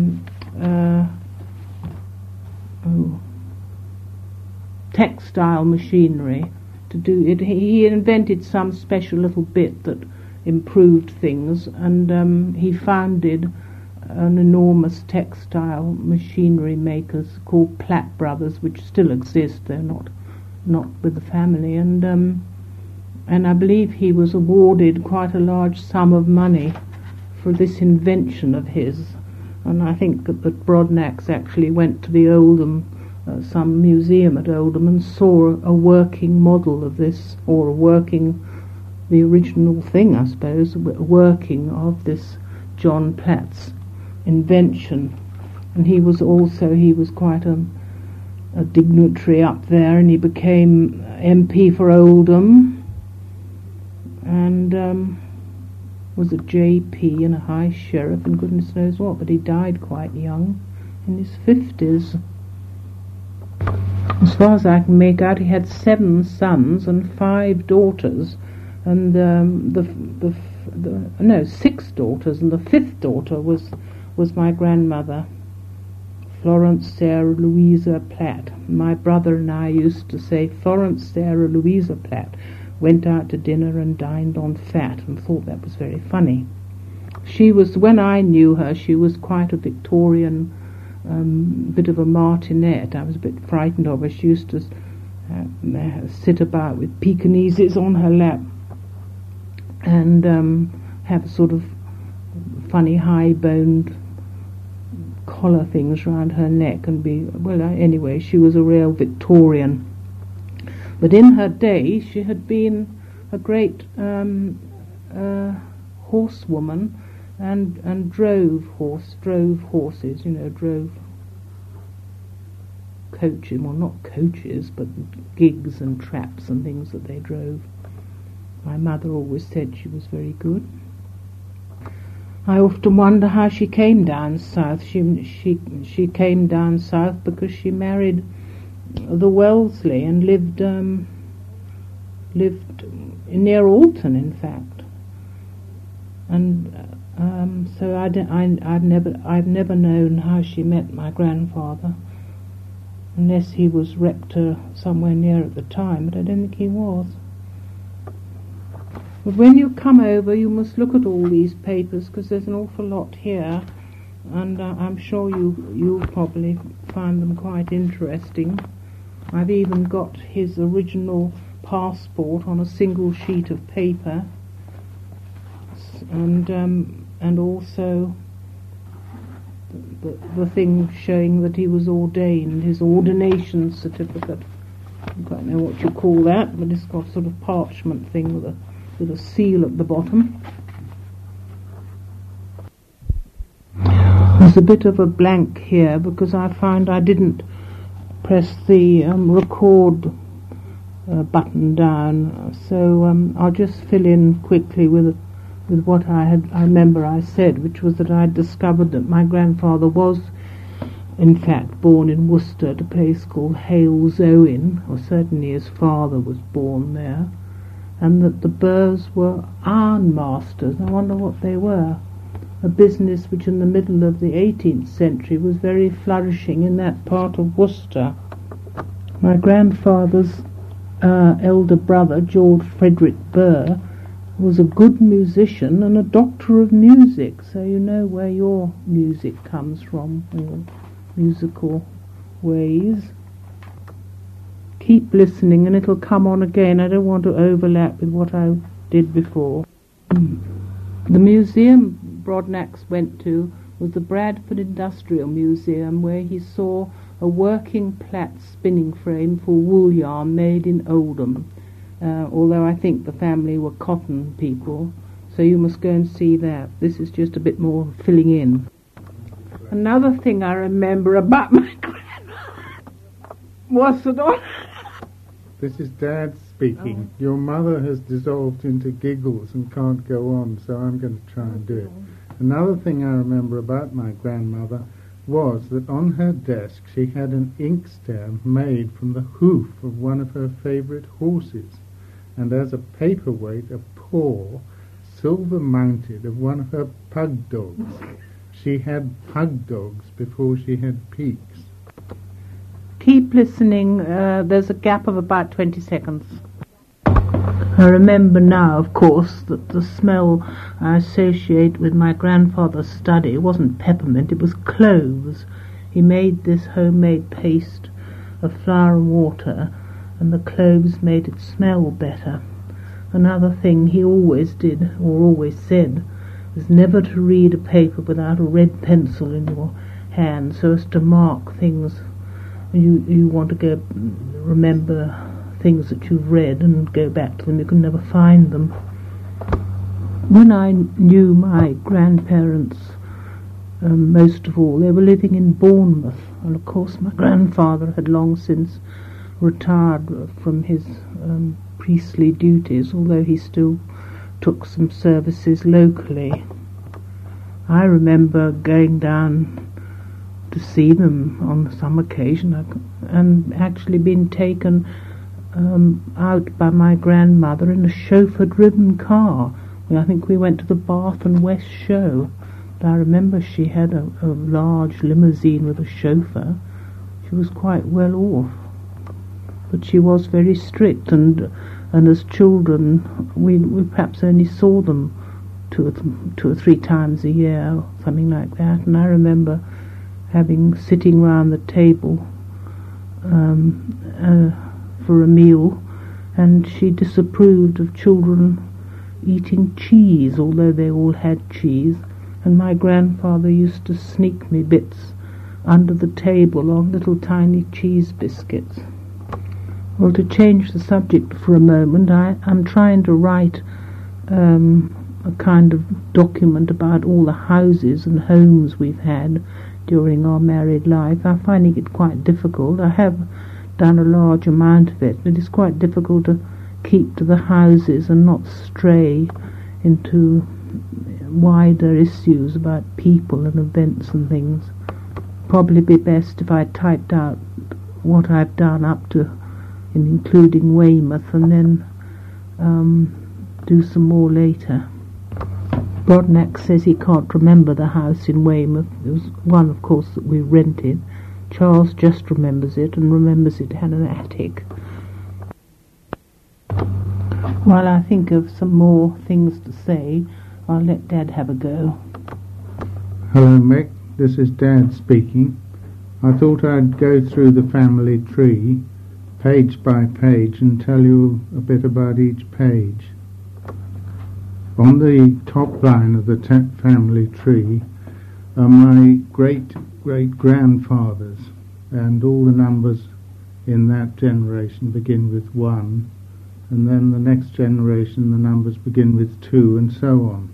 textile machinery to do it. He invented some special little bit that improved things, and he founded an enormous textile machinery makers called Platt Brothers, which still exist. They're not with the family, and I believe he was awarded quite a large sum of money for this invention of his. And I think that Broadnax actually went to the Oldham, some museum at Oldham, and saw a working model of this, or the original thing, I suppose, working of this John Platt's invention. And he was quite a dignitary up there, and he became MP for Oldham, and was a JP and a High Sheriff and goodness knows what, but he died quite young, in his 50s. As far as I can make out, he had 7 sons and 5 daughters, and 6 daughters, and the 5th daughter was my grandmother, Florence Sarah Louisa Platt. My brother and I used to say Florence Sarah Louisa Platt went out to dinner and dined on fat, and thought that was very funny. She was, when I knew her, she was quite a Victorian, bit of a martinet. I was a bit frightened of her. She used to sit about with Pekingeses on her lap, and have sort of funny high-boned collar things round her neck, and anyway, she was a real Victorian. But in her day, she had been a great horsewoman, and drove horses, drove coaches, well, not coaches, but gigs and traps and things that they drove. My mother always said she was very good. I often wonder how she came down south. She came down south because she married the Wellesley and lived near Alton, in fact. And so I've never known how she met my grandfather, unless he was rector somewhere near at the time, but I don't think he was. But when you come over, you must look at all these papers, because there's an awful lot here, and I'm sure you'll probably find them quite interesting. I've even got his original passport on a single sheet of paper, and also the thing showing that he was ordained, his ordination certificate. I don't know what you call that, but it's got sort of parchment thing with a seal at the bottom. There's a bit of a blank here because I find I didn't press the record button down, so I'll just fill in quickly with what I remember I said, which was that I had discovered that my grandfather was in fact born in Worcester at a place called Halesowen, or certainly his father was born there, and that the Burrs were ironmasters. I wonder what they were. A business which in the middle of the 18th century was very flourishing in that part of Worcester. My grandfather's elder brother, George Frederick Burr, was a good musician and a doctor of music, so you know where your music comes from, your musical ways. Keep listening and it'll come on again. I don't want to overlap with what I did before. The museum Broadnax went to was the Bradford Industrial Museum, where he saw a working plat spinning frame for wool yarn made in Oldham, although I think the family were cotton people, so you must go and see that. This is just a bit more filling in. Another thing I remember about my grandmother was that This is Dad speaking. Oh. Your mother has dissolved into giggles and can't go on, so I'm going to try and do it. Another thing I remember about my grandmother was that on her desk she had an inkstand made from the hoof of one of her favourite horses, and as a paperweight a paw, silver-mounted, of one of her pug dogs. She had pug dogs before she had peaks. Keep listening. There's a gap of about 20 seconds. I remember now, of course, that the smell I associate with my grandfather's study wasn't peppermint, it was cloves. He made this homemade paste of flour and water, and the cloves made it smell better. Another thing he always did, or always said, was never to read a paper without a red pencil in your hand, so as to mark things. You want to go remember things that you've read and go back to them. You can never find them. When I knew my grandparents, most of all, they were living in Bournemouth, and of course my grandfather had long since retired from his priestly duties, although he still took some services locally. I remember going down to see them on some occasion and actually being taken out by my grandmother in a chauffeur-driven car. I think we went to the Bath and West show. But I remember she had a large limousine with a chauffeur. She was quite well off, but she was very strict, and as children we perhaps only saw them two or three times a year, or something like that. And I remember sitting round the table for a meal, and she disapproved of children eating cheese, although they all had cheese, and my grandfather used to sneak me bits under the table on little tiny cheese biscuits. Well, to change the subject for a moment, I'm trying to write a kind of document about all the houses and homes we've had during our married life. I'm finding it quite difficult. I have done a large amount of it, but it's quite difficult to keep to the houses and not stray into wider issues about people and events and things. Probably be best if I typed out what I've done up to, including Weymouth, and then do some more later. Broadnax says he can't remember the house in Weymouth. There was one, of course, that we rented. Charles just remembers it, and remembers it had an attic. While I think of some more things to say, I'll let Dad have a go. Hello, Mick. This is Dad speaking. I thought I'd go through the family tree, page by page, and tell you a bit about each page. On the top line of the family tree are my great-great-grandfathers, and all the numbers in that generation begin with 1, and then the next generation the numbers begin with 2, and so on.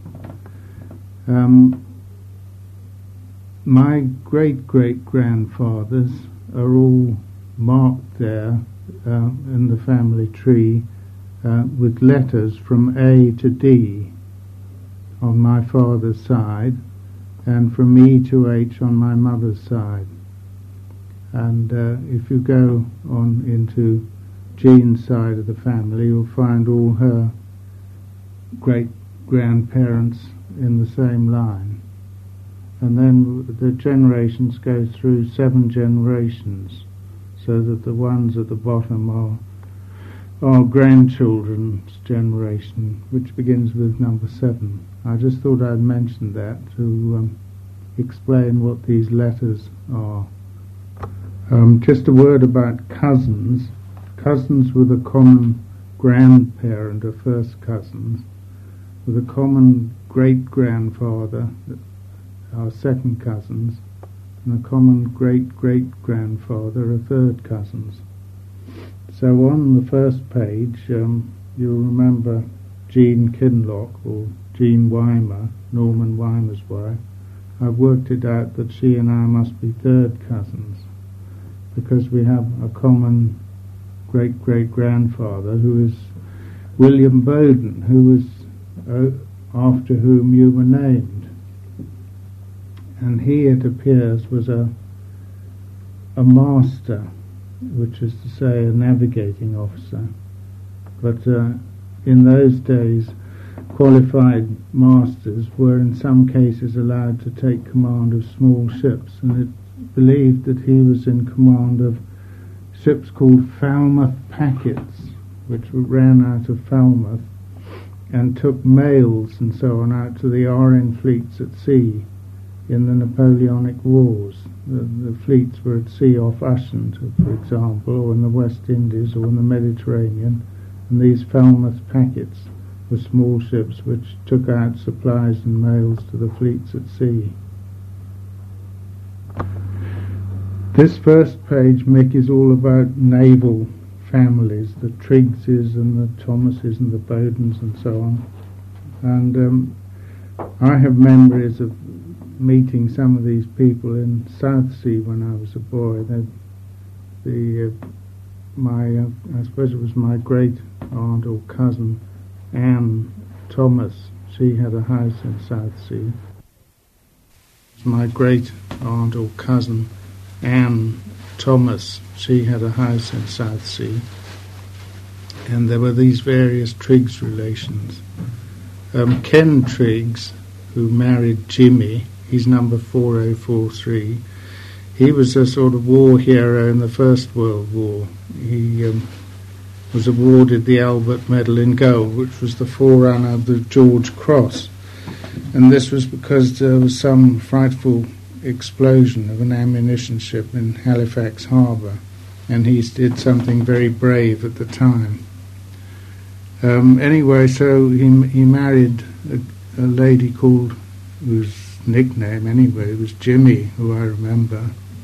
My great-great-grandfathers are all marked there in the family tree with letters from A to D on my father's side, and from E to H on my mother's side. And if you go on into Jean's side of the family, you'll find all her great-grandparents in the same line. And then the generations go through 7 generations, so that the ones at the bottom are grandchildren's generation, which begins with number 7. I just thought I'd mention that to explain what these letters are. Just a word about cousins. Cousins with a common grandparent are first cousins, with a common great-grandfather are second cousins, and a common great-great-grandfather are third cousins. So on the first page, you'll remember Jean Kinloch, or Jean Weimer, Norman Weimer's wife. I've worked it out that she and I must be third cousins, because we have a common great-great-grandfather who is William Bowden, who was after whom you were named. And he, it appears, was a master, which is to say a navigating officer. But in those days, qualified masters were in some cases allowed to take command of small ships, and it's believed that he was in command of ships called Falmouth packets, which ran out of Falmouth and took mails and so on out to the Orange fleets at sea in the Napoleonic Wars. The fleets were at sea off Ushant, for example, or in the West Indies or in the Mediterranean, and these Falmouth packets were small ships which took out supplies and mails to the fleets at sea. This first page, Mick, is all about naval families, the Triggses and the Thomases and the Bowdens and so on. And I have memories of meeting some of these people in Southsea when I was a boy. I suppose it was my great aunt or cousin Anne Thomas. She had a house in Southsea. My great aunt or cousin Anne Thomas. She had a house in Southsea, and there were these various Triggs relations. Ken Triggs, who married Jimmy, he's number 4043. He was a sort of war hero in the First World War. He was awarded the Albert Medal in Gold, which was the forerunner of the George Cross. And this was because there was some frightful explosion of an ammunition ship in Halifax Harbour, and he did something very brave at the time. Anyway, so he married a lady called, whose nickname anyway was Jimmy, who I remember,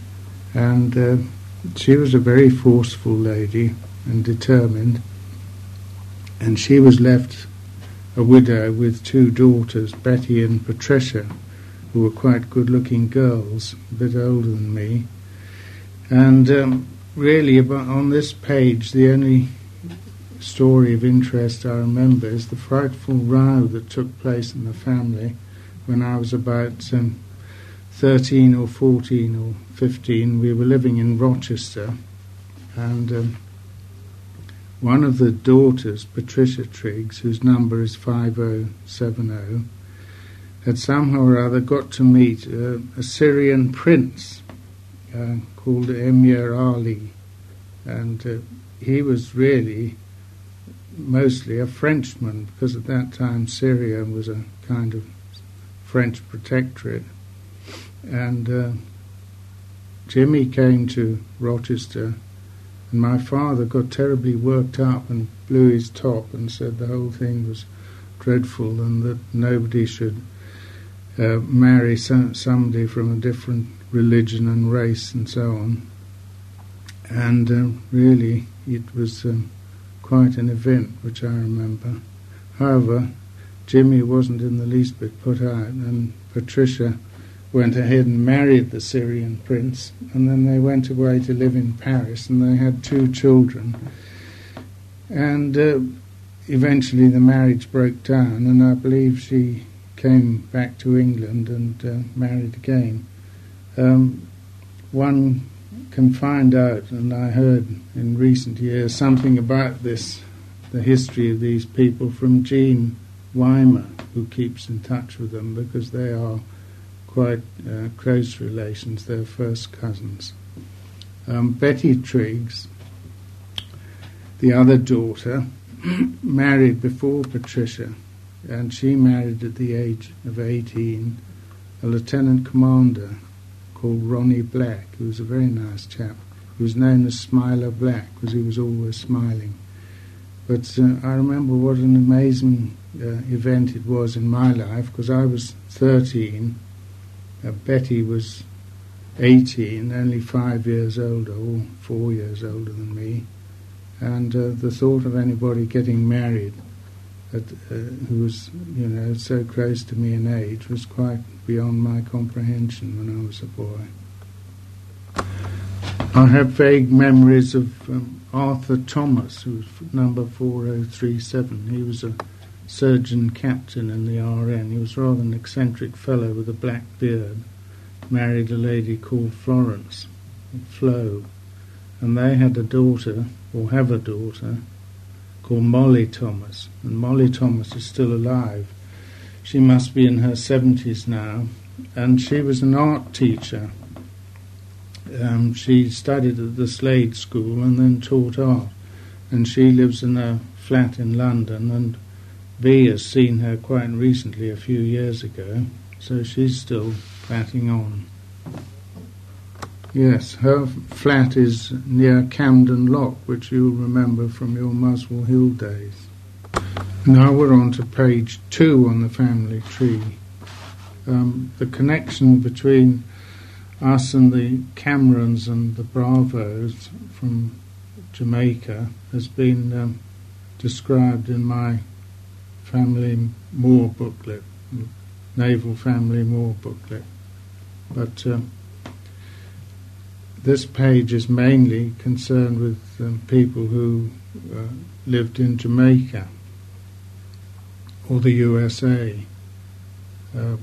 and she was a very forceful lady and determined, and she was left a widow with 2 daughters, Betty and Patricia, who were quite good-looking girls, a bit older than me. And really, on this page, the only story of interest I remember is the frightful row that took place in the family when I was about 13 or 14 or 15. We were living in Rochester, and one of the daughters, Patricia Triggs, whose number is 5070, had somehow or other got to meet a Syrian prince called Emir Ali, and he was really mostly a Frenchman, because at that time Syria was a kind of French protectorate. And Jimmy came to Rochester, and my father got terribly worked up and blew his top and said the whole thing was dreadful and that nobody should marry somebody from a different religion and race and so on. and really it was quite an event which I remember. However, Jimmy wasn't in the least bit put out, and Patricia went ahead and married the Syrian prince, and then they went away to live in Paris, and they had 2 children. And eventually the marriage broke down, and I believe she came back to England and married again. One can find out, and I heard in recent years something about this, the history of these people, from Jean Weimer, who keeps in touch with them because they are quite close relations. They're first cousins. Betty Triggs, the other daughter, married before Patricia, and she married at the age of 18 a lieutenant commander called Ronnie Black, who was a very nice chap. He was known as Smiler Black because he was always smiling. But I remember what an amazing event it was in my life, because I was 13, Betty was 18, only 5 years older, or 4 years older than me, and the thought of anybody getting married who was, so close to me in age was quite beyond my comprehension when I was a boy. I have vague memories of Arthur Thomas, who was number 4037. He was a surgeon captain in the RN. He was rather an eccentric fellow with a black beard, married a lady called Florence, Flo, and they had a daughter, or have a daughter, called Molly Thomas, and Molly Thomas is still alive. She must be in her 70s now, and she was an art teacher. She studied at the Slade School and then taught art, and she lives in a flat in London, and V has seen her quite recently, a few years ago, so she's still platting on. Yes, her flat is near Camden Lock, which you'll remember from your Muswell Hill days. Now we're on to page 2 on the family tree. The connection between us and the Camerons and the Bravos from Jamaica has been described in my family Moore booklet, Naval Family Moore booklet. But this page is mainly concerned with people who lived in Jamaica or the USA. The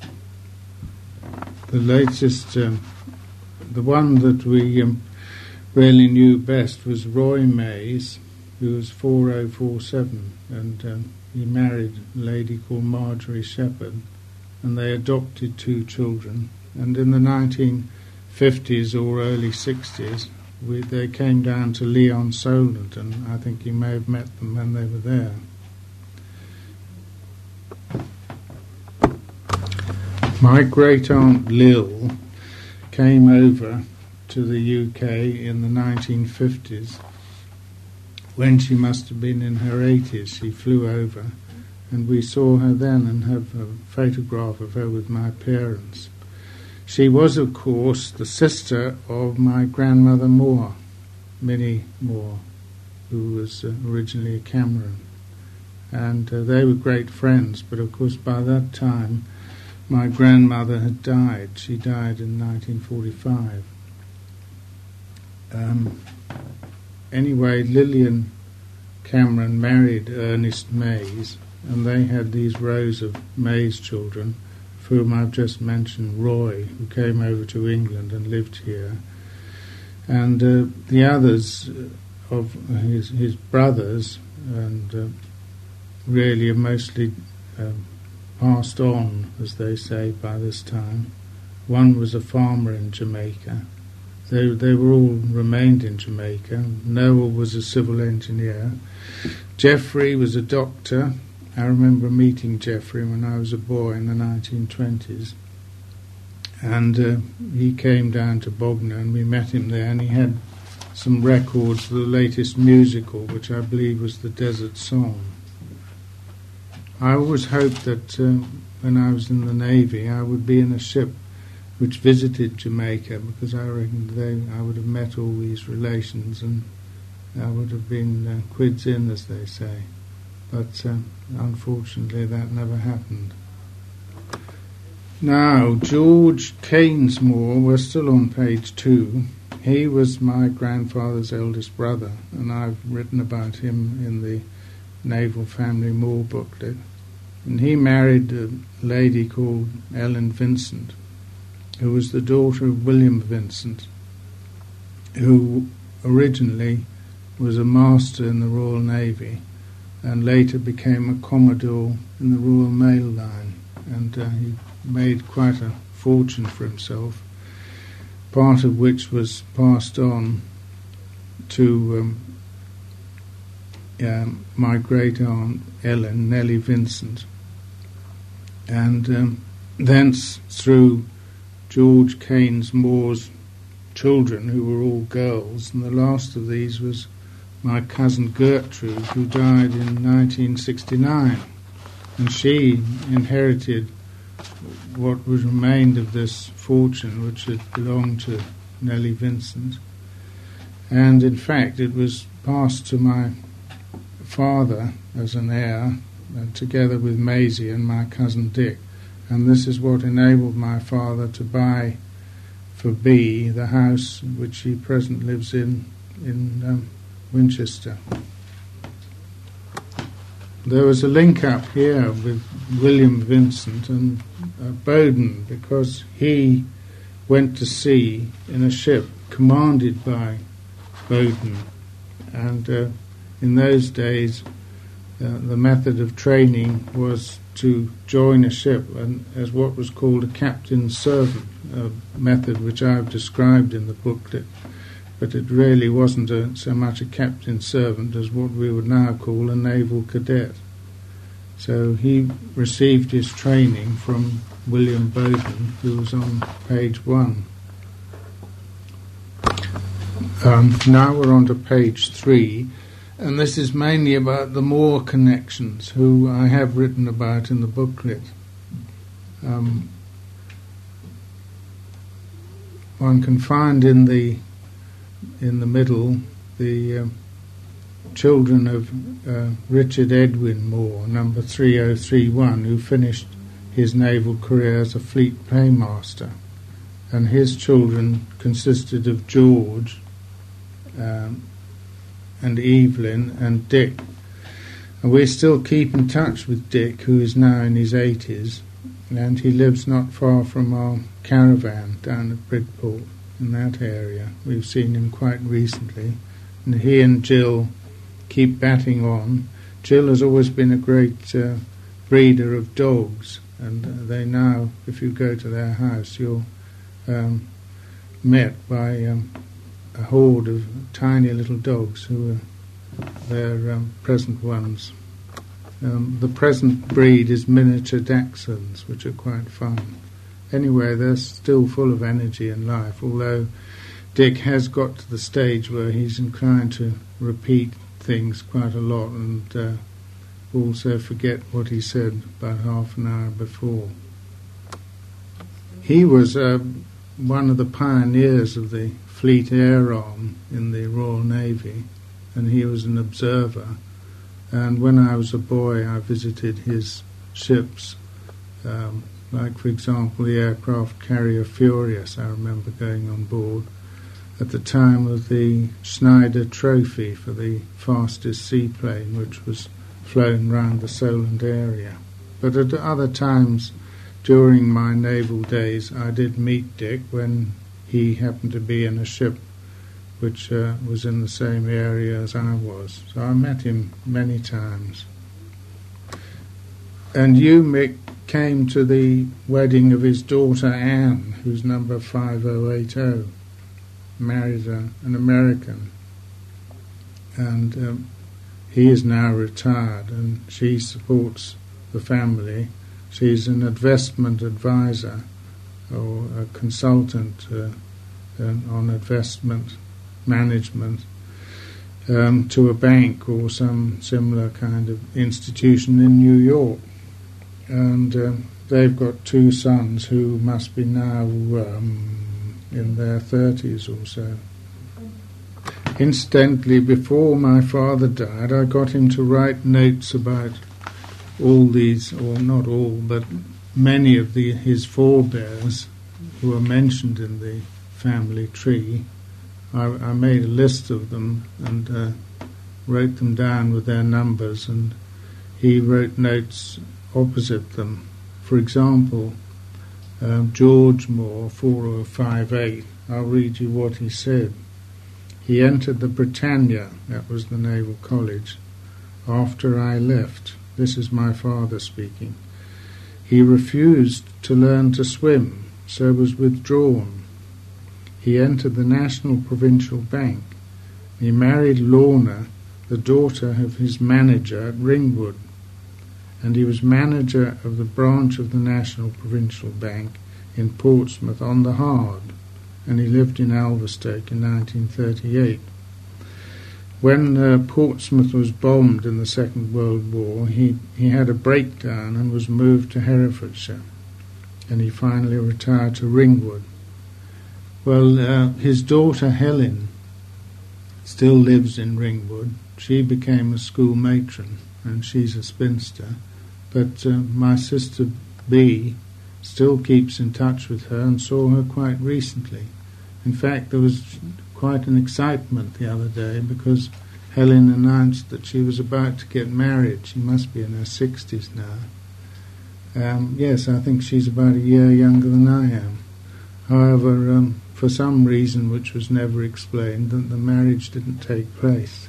latest, the one that we really knew best was Roy Mays, who was 4047, and he married a lady called Marjorie Shepherd, and they adopted 2 children. And in the 1950s or early 60s, they came down to Leon Solent, and I think you may have met them when they were there. My great-aunt Lil came over to the UK in the 1950s. When she must have been in her 80s, she flew over, and we saw her then and have a photograph of her with my parents. She was, of course, the sister of my grandmother Moore, Minnie Moore, who was originally a Cameron. And they were great friends, but of course by that time my grandmother had died. She died in 1945. Anyway, Lillian Cameron married Ernest Mays, and they had these rows of Mays children, of whom I've just mentioned Roy, who came over to England and lived here. And the others of his brothers, and really are mostly passed on, as they say, by this time. One was a farmer in Jamaica. They were all remained in Jamaica. Noel was a civil engineer. Geoffrey was a doctor. I remember meeting Geoffrey when I was a boy in the 1920s. And he came down to Bognor and we met him there, and he had some records for the latest musical, which I believe was the Desert Song. I always hoped that when I was in the Navy I would be in a ship which visited Jamaica, because I reckon I would have met all these relations and I would have been quids in, as they say. But unfortunately that never happened. Now, George Cairnsmore, we're still on page 2. He was my grandfather's eldest brother, and I've written about him in the Naval Family Moore booklet. And he married a lady called Ellen Vincent, who was the daughter of William Vincent, who originally was a master in the Royal Navy and later became a commodore in the Royal Mail Line. And he made quite a fortune for himself, part of which was passed on to my great-aunt Ellen, Nellie Vincent, and thence through George Cairnsmore's children, who were all girls, and the last of these was my cousin Gertrude, who died in 1969, and she inherited what was remained of this fortune, which had belonged to Nellie Vincent. And in fact it was passed to my father as an heir, together with Maisie and my cousin Dick. And this is what enabled my father to buy for B the house which he presently lives in Winchester. There was a link up here with William Vincent and Bowden, because he went to sea in a ship commanded by Bowden, and in those days the method of training was to join a ship and as what was called a captain's servant, a method which I've described in the booklet, but it really wasn't so much a captain's servant as what we would now call a naval cadet. So he received his training from William Bowden, who was on page 1. Now we're on to page 3, and this is mainly about the Moore connections, who I have written about in the booklet. One can find in the middle the children of Richard Edwin Moore, number 3031, who finished his naval career as a fleet paymaster, and his children consisted of George and Evelyn and Dick. And we still keep in touch with Dick, who is now in his 80s, and he lives not far from our caravan down at Bridport, in that area. We've seen him quite recently, and he and Jill keep batting on. Jill has always been a great breeder of dogs, and they now, if you go to their house, you're met by a horde of tiny little dogs who are their present ones. The present breed is miniature Dachshunds, which are quite fun. Anyway, they're still full of energy and life, although Dick has got to the stage where he's inclined to repeat things quite a lot and also forget what he said about half an hour before. He was one of the pioneers of the Fleet Air Arm in the Royal Navy, and he was an observer. And when I was a boy, I visited his ships, like, for example, the aircraft carrier Furious. I remember going on board at the time of the Schneider Trophy for the fastest seaplane, which was flown round the Solent area. But at other times during my naval days, I did meet Dick when he happened to be in a ship which was in the same area as I was. So I met him many times. And you, Mick, came to the wedding of his daughter Anne, who's number 5080, married an American. And he is now retired, and she supports the family. She's an investment advisor or a consultant on investment management to a bank or some similar kind of institution in New York. And they've got two sons who must be now in their 30s or so. Incidentally, before my father died, I got him to write notes about all these, or not all, but many of his forebears who are mentioned in the family tree. I made a list of them and wrote them down with their numbers, and he wrote notes opposite them. For example, George Moore, 4058, I'll read you what he said. He entered the Britannia, that was the Naval College, after I left. This is my father speaking. He refused to learn to swim, so was withdrawn. He entered the National Provincial Bank. He married Lorna, the daughter of his manager at Ringwood, and he was manager of the branch of the National Provincial Bank in Portsmouth on the Hard, and he lived in Alverstoke in 1938. When Portsmouth was bombed in the Second World War, he had a breakdown and was moved to Herefordshire, and he finally retired to Ringwood. Well, his daughter Helen still lives in Ringwood. She became a school matron, and she's a spinster. But my sister B still keeps in touch with her and saw her quite recently. In fact, there was quite an excitement the other day because Helen announced that she was about to get married. She must be in her 60s now. Yes, I think she's about a year younger than I am. However, for some reason which was never explained, the marriage didn't take place.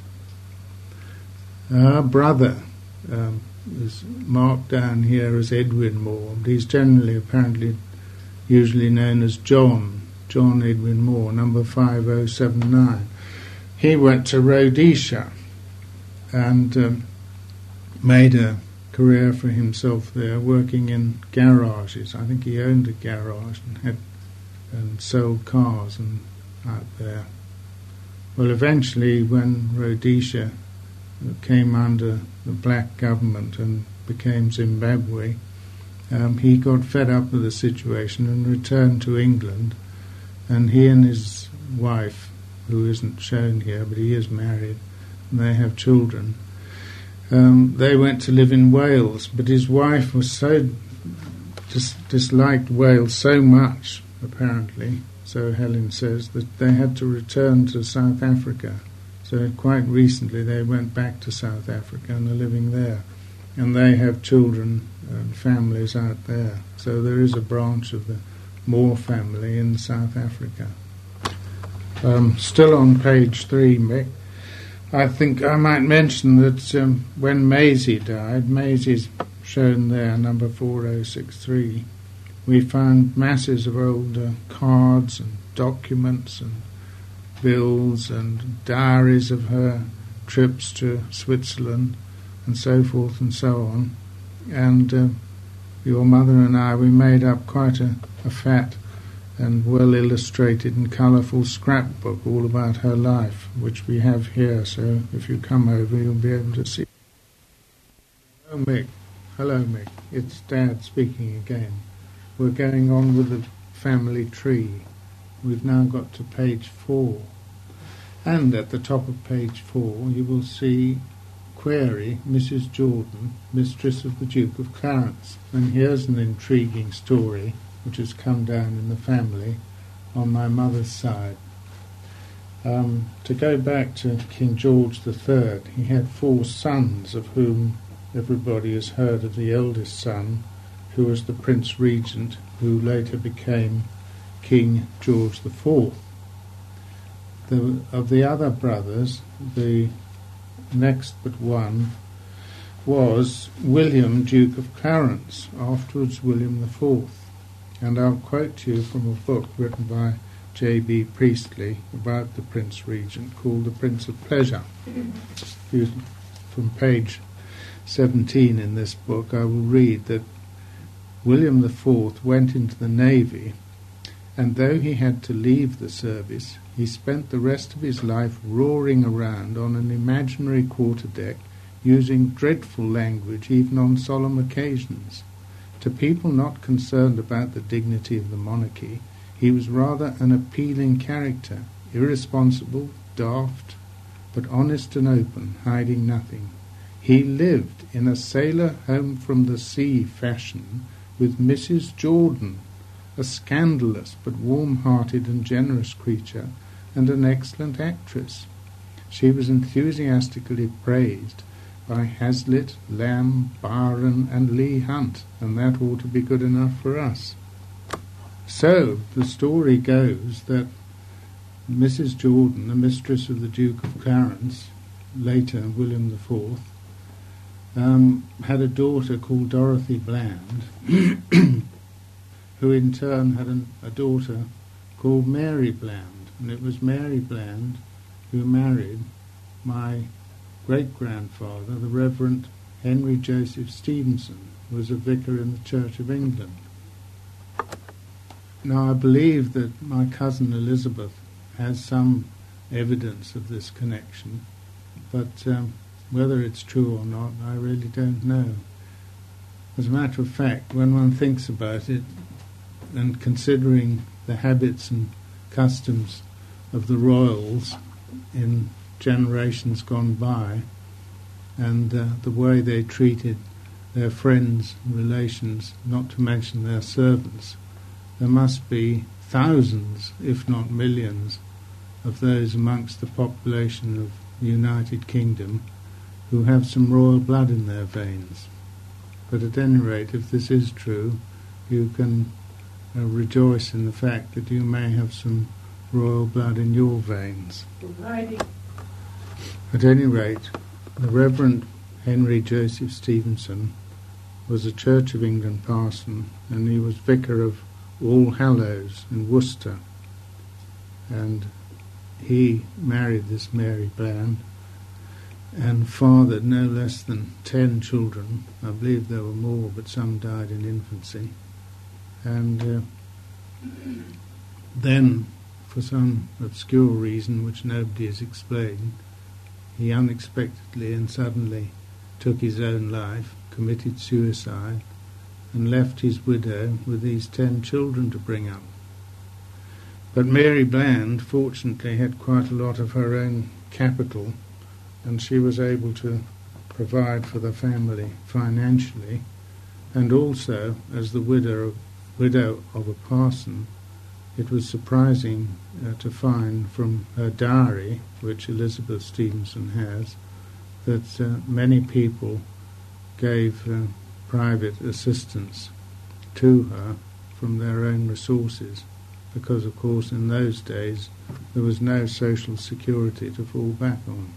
Our brother is marked down here as Edwin Moore. He's generally, apparently, usually known as John Edwin Moore, number 5079. He went to Rhodesia and made a career for himself there, working in garages. I think he owned a garage and sold cars and out there. Well, eventually, when Rhodesia came under the black government and became Zimbabwe, he got fed up with the situation and returned to England, and he and his wife, who isn't shown here, but he is married, and they have children, they went to live in Wales, but his wife was so disliked Wales so much, apparently, so Helen says, that they had to return to South Africa. So quite recently they went back to South Africa and are living there. And they have children and families out there. So there is a branch of the Moore family in South Africa. Still on page 3, Mick, I think I might mention that when Maisie died, Maisie's shown there, number 4063, we found masses of old cards and documents and bills and diaries of her trips to Switzerland and so forth and so on. And your mother and I, we made up quite a fat and well illustrated and colourful scrapbook all about her life, which we have here, so if you come over you'll be able to see. Hello Mick, it's Dad speaking again. We're going on with the family tree. We've now got to page 4. And at the top of page 4 you will see query Mrs. Jordan, mistress of the Duke of Clarence. And here's an intriguing story which has come down in the family on my mother's side. To go back to King George III, he had 4 sons, of whom everybody has heard of the eldest son, who was the Prince Regent, who later became King George IV. Of the other brothers, the next but one was William, Duke of Clarence, afterwards William IV. And I'll quote to you from a book written by J.B. Priestley about the Prince Regent called The Prince of Pleasure. From page 17 in this book I will read that William IV went into the Navy, and though he had to leave the service, he spent the rest of his life roaring around on an imaginary quarterdeck, using dreadful language even on solemn occasions, To people not concerned about the dignity of the monarchy, he was rather an appealing character, irresponsible, daft, but honest and open, hiding nothing. He lived in a sailor home from the sea fashion with Mrs. Jordan, a scandalous but warm-hearted and generous creature, and an excellent actress. She was enthusiastically praised by Hazlitt, Lamb, Byron, and Leigh Hunt, and that ought to be good enough for us. So the story goes that Mrs. Jordan, the mistress of the Duke of Clarence, later William IV, had a daughter called Dorothy Bland, who in turn had a daughter called Mary Bland, and it was Mary Bland who married my great-grandfather, the Reverend Henry Joseph Stevenson, who was a vicar in the Church of England. Now I believe that my cousin Elizabeth has some evidence of this connection, but whether it's true or not, I really don't know. As a matter of fact, when one thinks about it, and considering the habits and customs of the royals in generations gone by, and the way they treated their friends and relations, not to mention their servants, there must be thousands, if not millions, of those amongst the population of the United Kingdom who have some royal blood in their veins. But at any rate, if this is true, you can rejoice in the fact that you may have some royal blood in your veins. At any rate, the Reverend Henry Joseph Stevenson was a Church of England parson, and he was vicar of All Hallows in Worcester, and he married this Mary Bland and fathered no less than 10 children. I believe there were more, but some died in infancy. And then, for some obscure reason which nobody has explained, he unexpectedly and suddenly took his own life, committed suicide, and left his widow with these 10 children to bring up. But Mary Bland, fortunately, had quite a lot of her own capital, and she was able to provide for the family financially, and also, as the widow of a parson, it was surprising to find from her diary, which Elizabeth Stevenson has, that many people gave private assistance to her from their own resources, because of course in those days there was no social security to fall back on.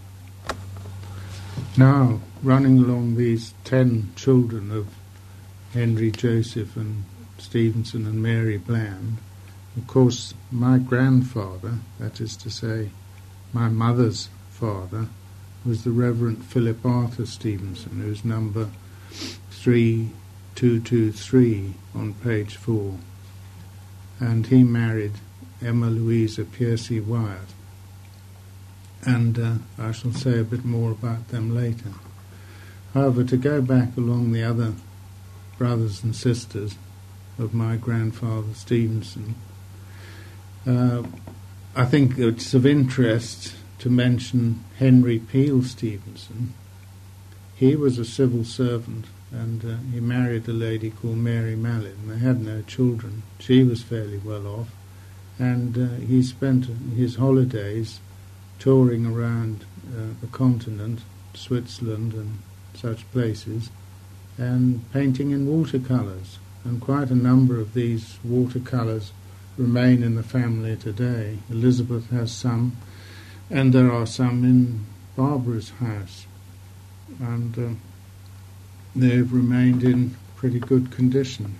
Now, running along these 10 children of Henry Joseph and Stevenson and Mary Bland, of course my grandfather, that is to say my mother's father, was the Reverend Philip Arthur Stevenson, who's number 3223 on page 4, and he married Emma Louisa Piercy Wyatt, and I shall say a bit more about them later. However, to go back along the other brothers and sisters of my grandfather Stevenson, I think it's of interest to mention Henry Peel Stevenson. He was a civil servant, and he married a lady called Mary Mallin. They had no children. She was fairly well off, and he spent his holidays touring around the continent, Switzerland and such places, and painting in watercolours. And quite a number of these watercolours remain in the family today. Elizabeth has some, and there are some in Barbara's house, and they've remained in pretty good condition.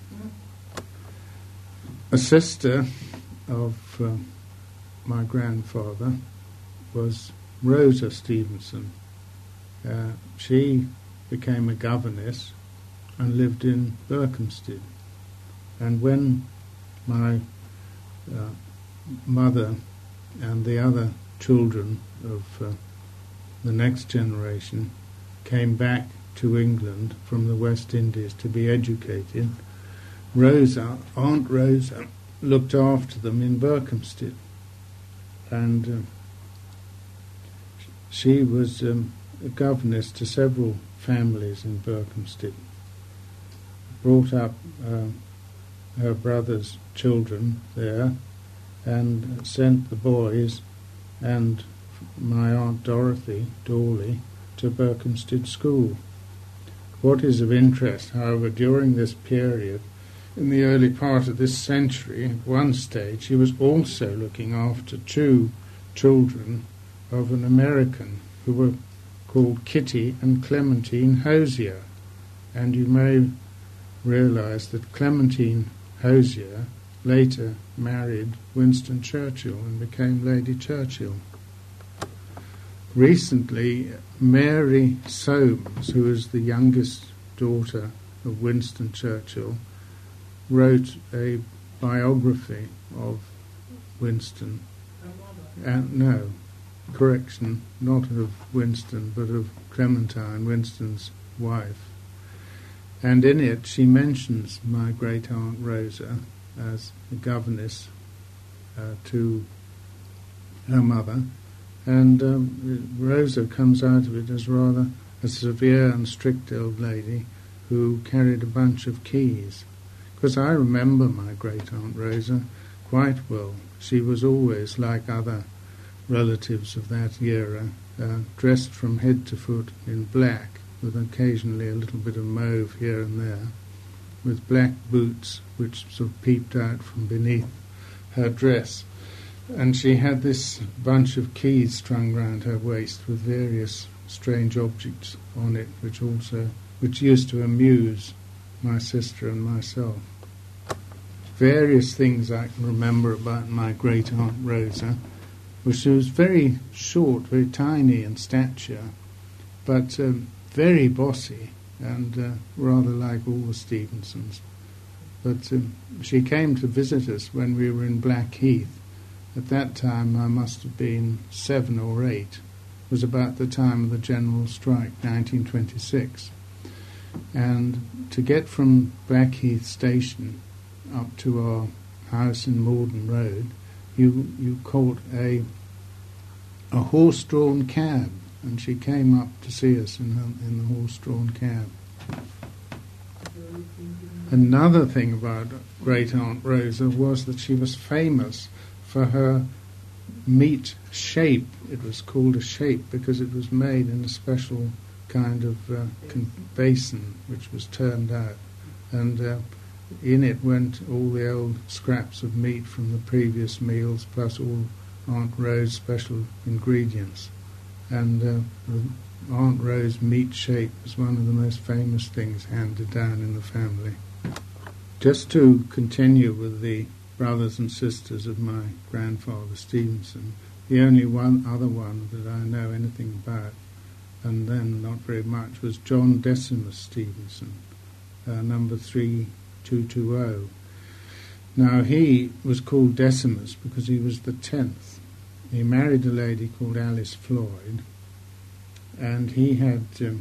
A sister of my grandfather was Rosa Stevenson. She became a governess and lived in Berkhamsted. And when my mother and the other children of the next generation came back to England from the West Indies to be educated, Aunt Rosa, looked after them in Berkhamsted, and she was a governess to several families in Berkhamsted. Brought up her brother's children there, and sent the boys and my Aunt Dorothy Dawley to Berkhamsted School. What is of interest, however, during this period, in the early part of this century, at one stage, she was also looking after two children of an American who were called Kitty and Clementine Hosier. And you may realise that Clementine Hosier later married Winston Churchill and became Lady Churchill. Recently, Mary Soames, who is the youngest daughter of Winston Churchill, wrote a biography of Winston. No, correction, not of Winston, but of Clementine, Winston's wife. And in it she mentions my great-aunt Rosa as a governess to her mother, and Rosa comes out of it as rather a severe and strict old lady who carried a bunch of keys. Because I remember my great-aunt Rosa quite well. She was always, like other relatives of that era, dressed from head to foot in black, with occasionally a little bit of mauve here and there, with black boots which sort of peeped out from beneath her dress. And she had this bunch of keys strung round her waist with various strange objects on it, which used to amuse my sister and myself. Various things I can remember about my great-aunt Rosa, was she was very short, very tiny in stature, but very bossy, and rather like all the Stevensons. But she came to visit us when we were in Blackheath. At that time I must have been 7 or 8. It was about the time of the general strike, 1926. And to get from Blackheath station up to our house in Morden Road, you caught a horse-drawn cab, and she came up to see us in the horse-drawn cab. Another thing about great-aunt Rosa was that she was famous for her meat shape. It was called a shape because it was made in a special kind of basin which was turned out, and in it went all the old scraps of meat from the previous meals plus all Aunt Rose's special ingredients. And Aunt Rose's meat shape was one of the most famous things handed down in the family. Just to continue with the brothers and sisters of my grandfather Stevenson, the only other one that I know anything about, and then not very much, was John Decimus Stevenson, number 3220. Now he was called Decimus because he was the 10th. He married a lady called Alice Floyd, and he had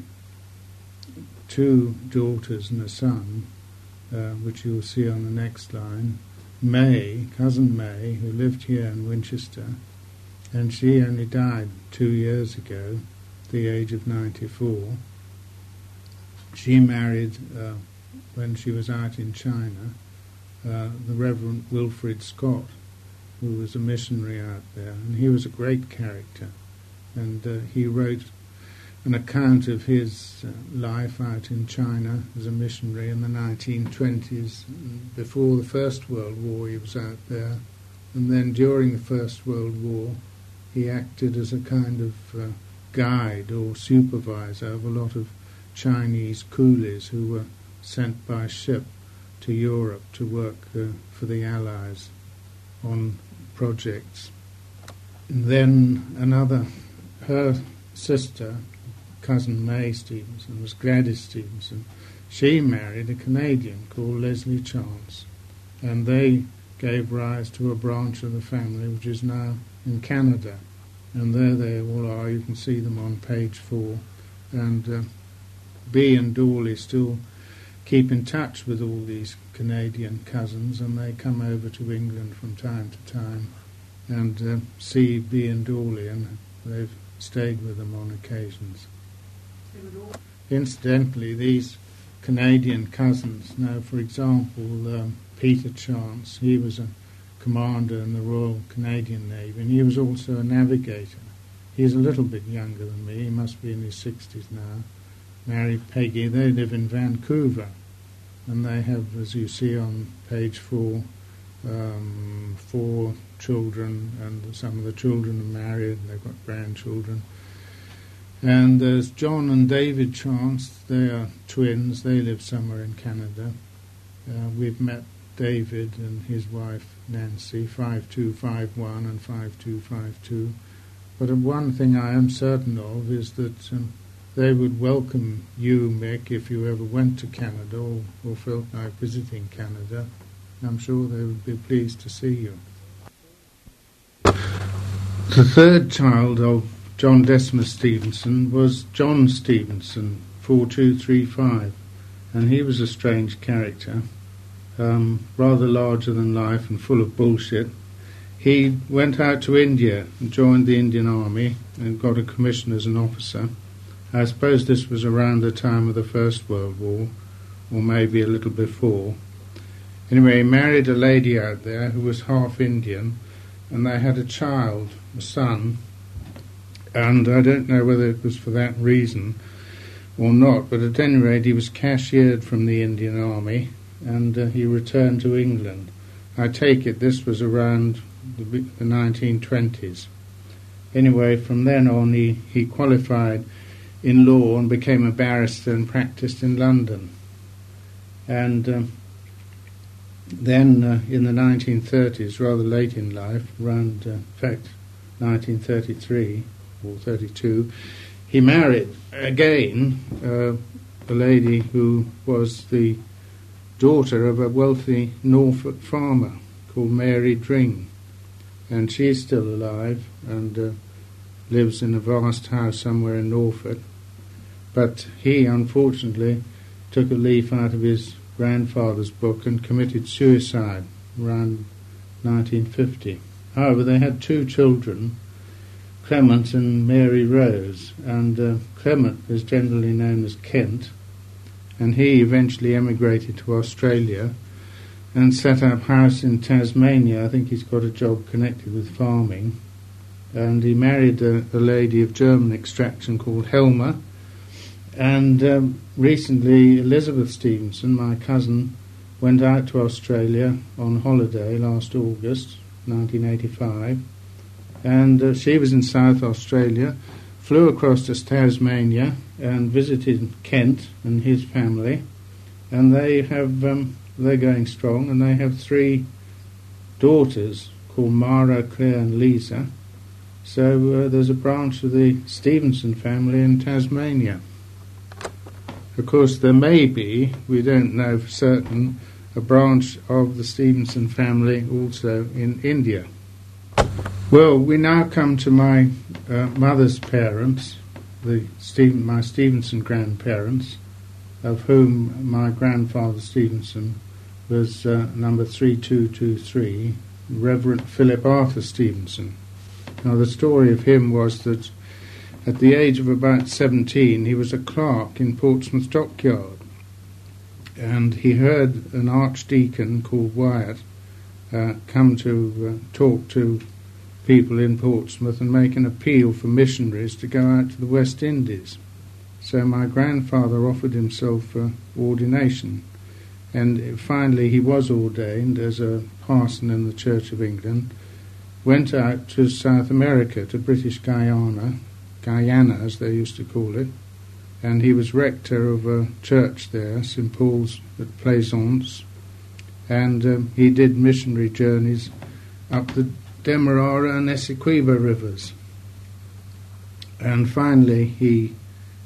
2 daughters and a son, which you'll see on the next line. May, cousin May, who lived here in Winchester, and she only died 2 years ago, at the age of 94. She married, when she was out in China, the Reverend Wilfrid Scott, who was a missionary out there, and he was a great character, and he wrote an account of his life out in China as a missionary in the 1920s. Before the First World War he was out there, and then during the First World War he acted as a kind of guide or supervisor of a lot of Chinese coolies who were sent by ship to Europe to work for the Allies on projects. And then her sister, cousin May Stevenson, was Gladys Stevenson. She married a Canadian called Leslie Chance, and they gave rise to a branch of the family which is now in Canada. And there they all are. You can see them on page 4. And Bee and Dawley still keep in touch with all these Canadian cousins, and they come over to England from time to time and see B and Dawley, and they've stayed with them on occasions. Incidentally, these Canadian cousins, now for example, Peter Chance, he was a commander in the Royal Canadian Navy, and he was also a navigator. He's a little bit younger than me, he must be in his 60s now. Married Peggy, they live in Vancouver, and they have, as you see on page 4, 4 children, and some of the children are married, and they've got grandchildren. And there's John and David Chance, they are twins, they live somewhere in Canada. We've met David and his wife Nancy, 5251 and 5252. But one thing I am certain of is that they would welcome you, Mick, if you ever went to Canada or felt like visiting Canada. I'm sure they would be pleased to see you. The third child of John Decimus Stevenson was John Stevenson, 4235, and he was a strange character, rather larger than life and full of bullshit. He went out to India and joined the Indian Army and got a commission as an officer. I suppose this was around the time of the First World War, or maybe a little before. Anyway, he married a lady out there who was half Indian, and they had a child, a son, and I don't know whether it was for that reason or not, but at any rate he was cashiered from the Indian Army, and he returned to England. I take it this was around the 1920s. Anyway, from then on he qualified in law and became a barrister and practiced in London. And then in the 1930s, rather late in life, around, in fact, 1933 or 32, he married again a lady who was the daughter of a wealthy Norfolk farmer called Mary Dring, and she's still alive and lives in a vast house somewhere in Norfolk. But he, unfortunately, took a leaf out of his grandfather's book and committed suicide around 1950. However, they had 2 children, Clement and Mary Rose, and Clement is generally known as Kent, and he eventually emigrated to Australia and set up house in Tasmania. I think he's got a job connected with farming, and he married a lady of German extraction called Helma. And recently Elizabeth Stevenson, my cousin, went out to Australia on holiday last August 1985, and she was in South Australia, flew across to Tasmania and visited Kent and his family, and they have they're going strong, and they have 3 daughters called Mara, Claire and Lisa. So there's a branch of the Stevenson family in Tasmania. Of course, there may be, we don't know for certain, a branch of the Stevenson family also in India. Well, we now come to my mother's parents, my Stevenson grandparents, of whom my grandfather Stevenson was number 3223, Reverend Philip Arthur Stevenson. Now, the story of him was that at the age of about 17, he was a clerk in Portsmouth Dockyard, and he heard an archdeacon called Wyatt come to talk to people in Portsmouth and make an appeal for missionaries to go out to the West Indies. So my grandfather offered himself for ordination, and finally he was ordained as a parson in the Church of England, went out to South America, to British Guyana as they used to call it, and he was rector of a church there, St. Paul's at Plaisance, and he did missionary journeys up the Demerara and Essequibo rivers. And finally he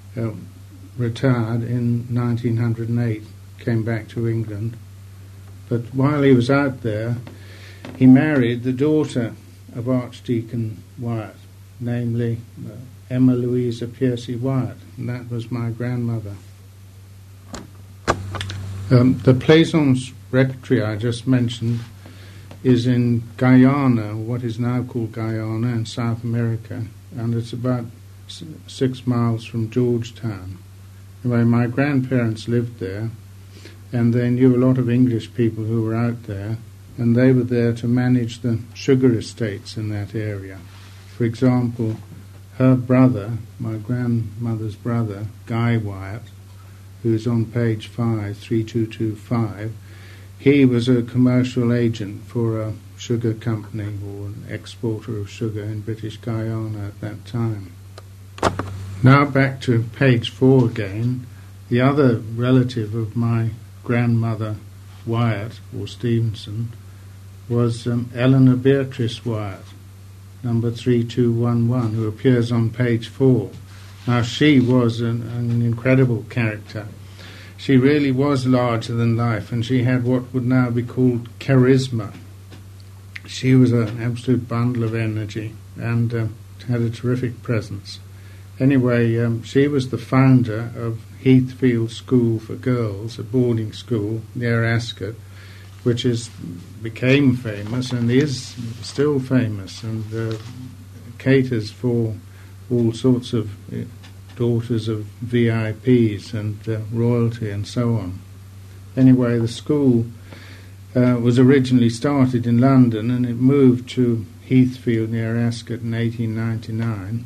retired in 1908, came back to England. But while he was out there, he married the daughter of Archdeacon Wyatt, namely Emma Louisa Piercy Wyatt, and that was my grandmother. The Plaisance Rectory I just mentioned is in Guyana, what is now called Guyana, in South America, and it's about 6 miles from Georgetown. Anyway, my grandparents lived there, and they knew a lot of English people who were out there, and they were there to manage the sugar estates in that area. For example, her brother, my grandmother's brother, Guy Wyatt, who's on page 5, 3225, he was a commercial agent for a sugar company or an exporter of sugar in British Guyana at that time. Now back to page 4 again. The other relative of my grandmother Wyatt, or Stevenson, was Eleanor Beatrice Wyatt, number 3211, who appears on page 4. Now she was an incredible character. She really was larger than life, and she had what would now be called charisma. She was an absolute bundle of energy and had a terrific presence. Anyway, she was the founder of Heathfield School for Girls, a boarding school near Ascot, which became famous and is still famous, and caters for all sorts of daughters of VIPs and royalty and so on. Anyway, the school was originally started in London, and it moved to Heathfield near Ascot in 1899.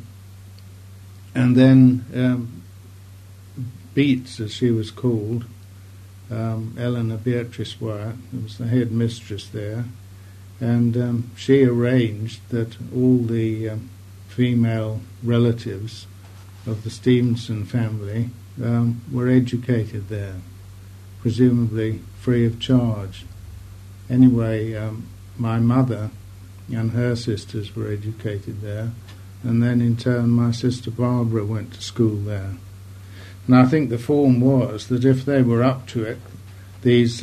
And then Beats, as she was called, Eleanor Beatrice Wyatt, who was the head mistress there, and she arranged that all the female relatives of the Stevenson family were educated there, presumably free of charge. Anyway, my mother and her sisters were educated there, and then in turn my sister Barbara went to school there. And I think the form was that if they were up to it, these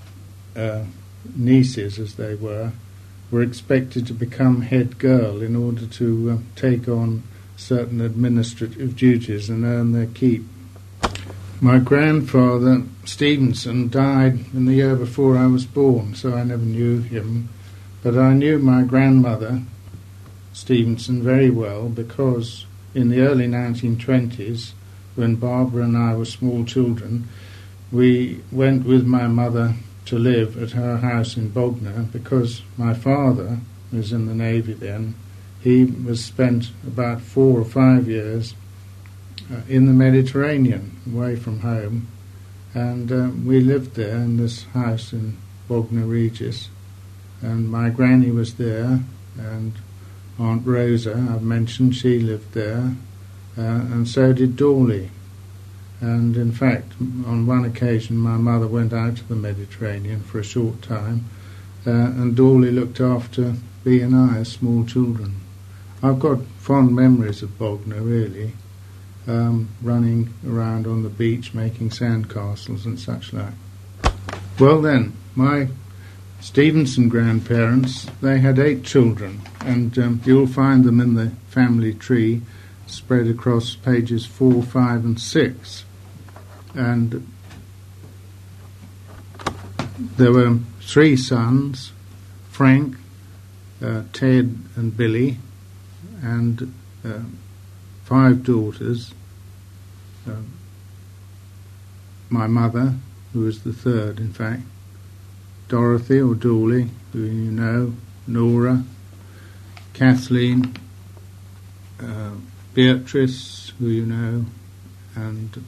nieces, as they were expected to become head girl in order to take on certain administrative duties and earn their keep. My grandfather, Stevenson, died in the year before I was born, so I never knew him. But I knew my grandmother, Stevenson, very well, because in the early 1920s, when Barbara and I were small children, we went with my mother to live at her house in Bognor, because my father was in the Navy then. He was spent about 4 or 5 years in the Mediterranean, away from home, and we lived there in this house in Bognor Regis, and my granny was there, and Aunt Rosa, I've mentioned, she lived there, and so did Dawley. And in fact, on one occasion my mother went out to the Mediterranean for a short time, and Dawley looked after B and I as small children. I've got fond memories of Bognor, really, running around on the beach making sandcastles and such like. Well then, my Stevenson grandparents, they had 8 children, and you'll find them in the family tree spread across pages 4, 5 and 6. And there were 3 sons, Frank, Ted and Billy, and 5 daughters. My mother, who was the 3rd in fact, Dorothy or Dawley, who you know, Nora, Kathleen, Beatrice, who you know, and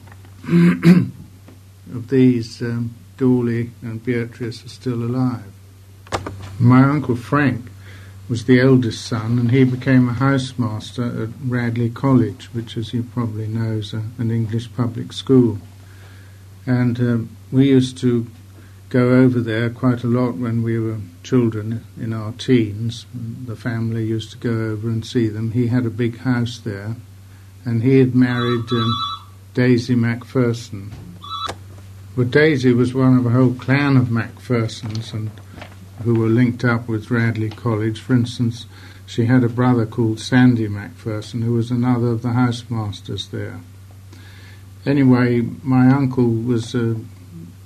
of these, Dawley and Beatrice are still alive. My uncle Frank was the eldest son, and he became a housemaster at Radley College, which, as you probably know, is an English public school. And we used to go over there quite a lot when we were children, in our teens. The family used to go over and see them. He had a big house there, and he had married Daisy Macpherson. Well, Daisy was one of a whole clan of Macphersons, and who were linked up with Radley College. For instance, she had a brother called Sandy Macpherson, who was another of the housemasters there. Anyway, my uncle was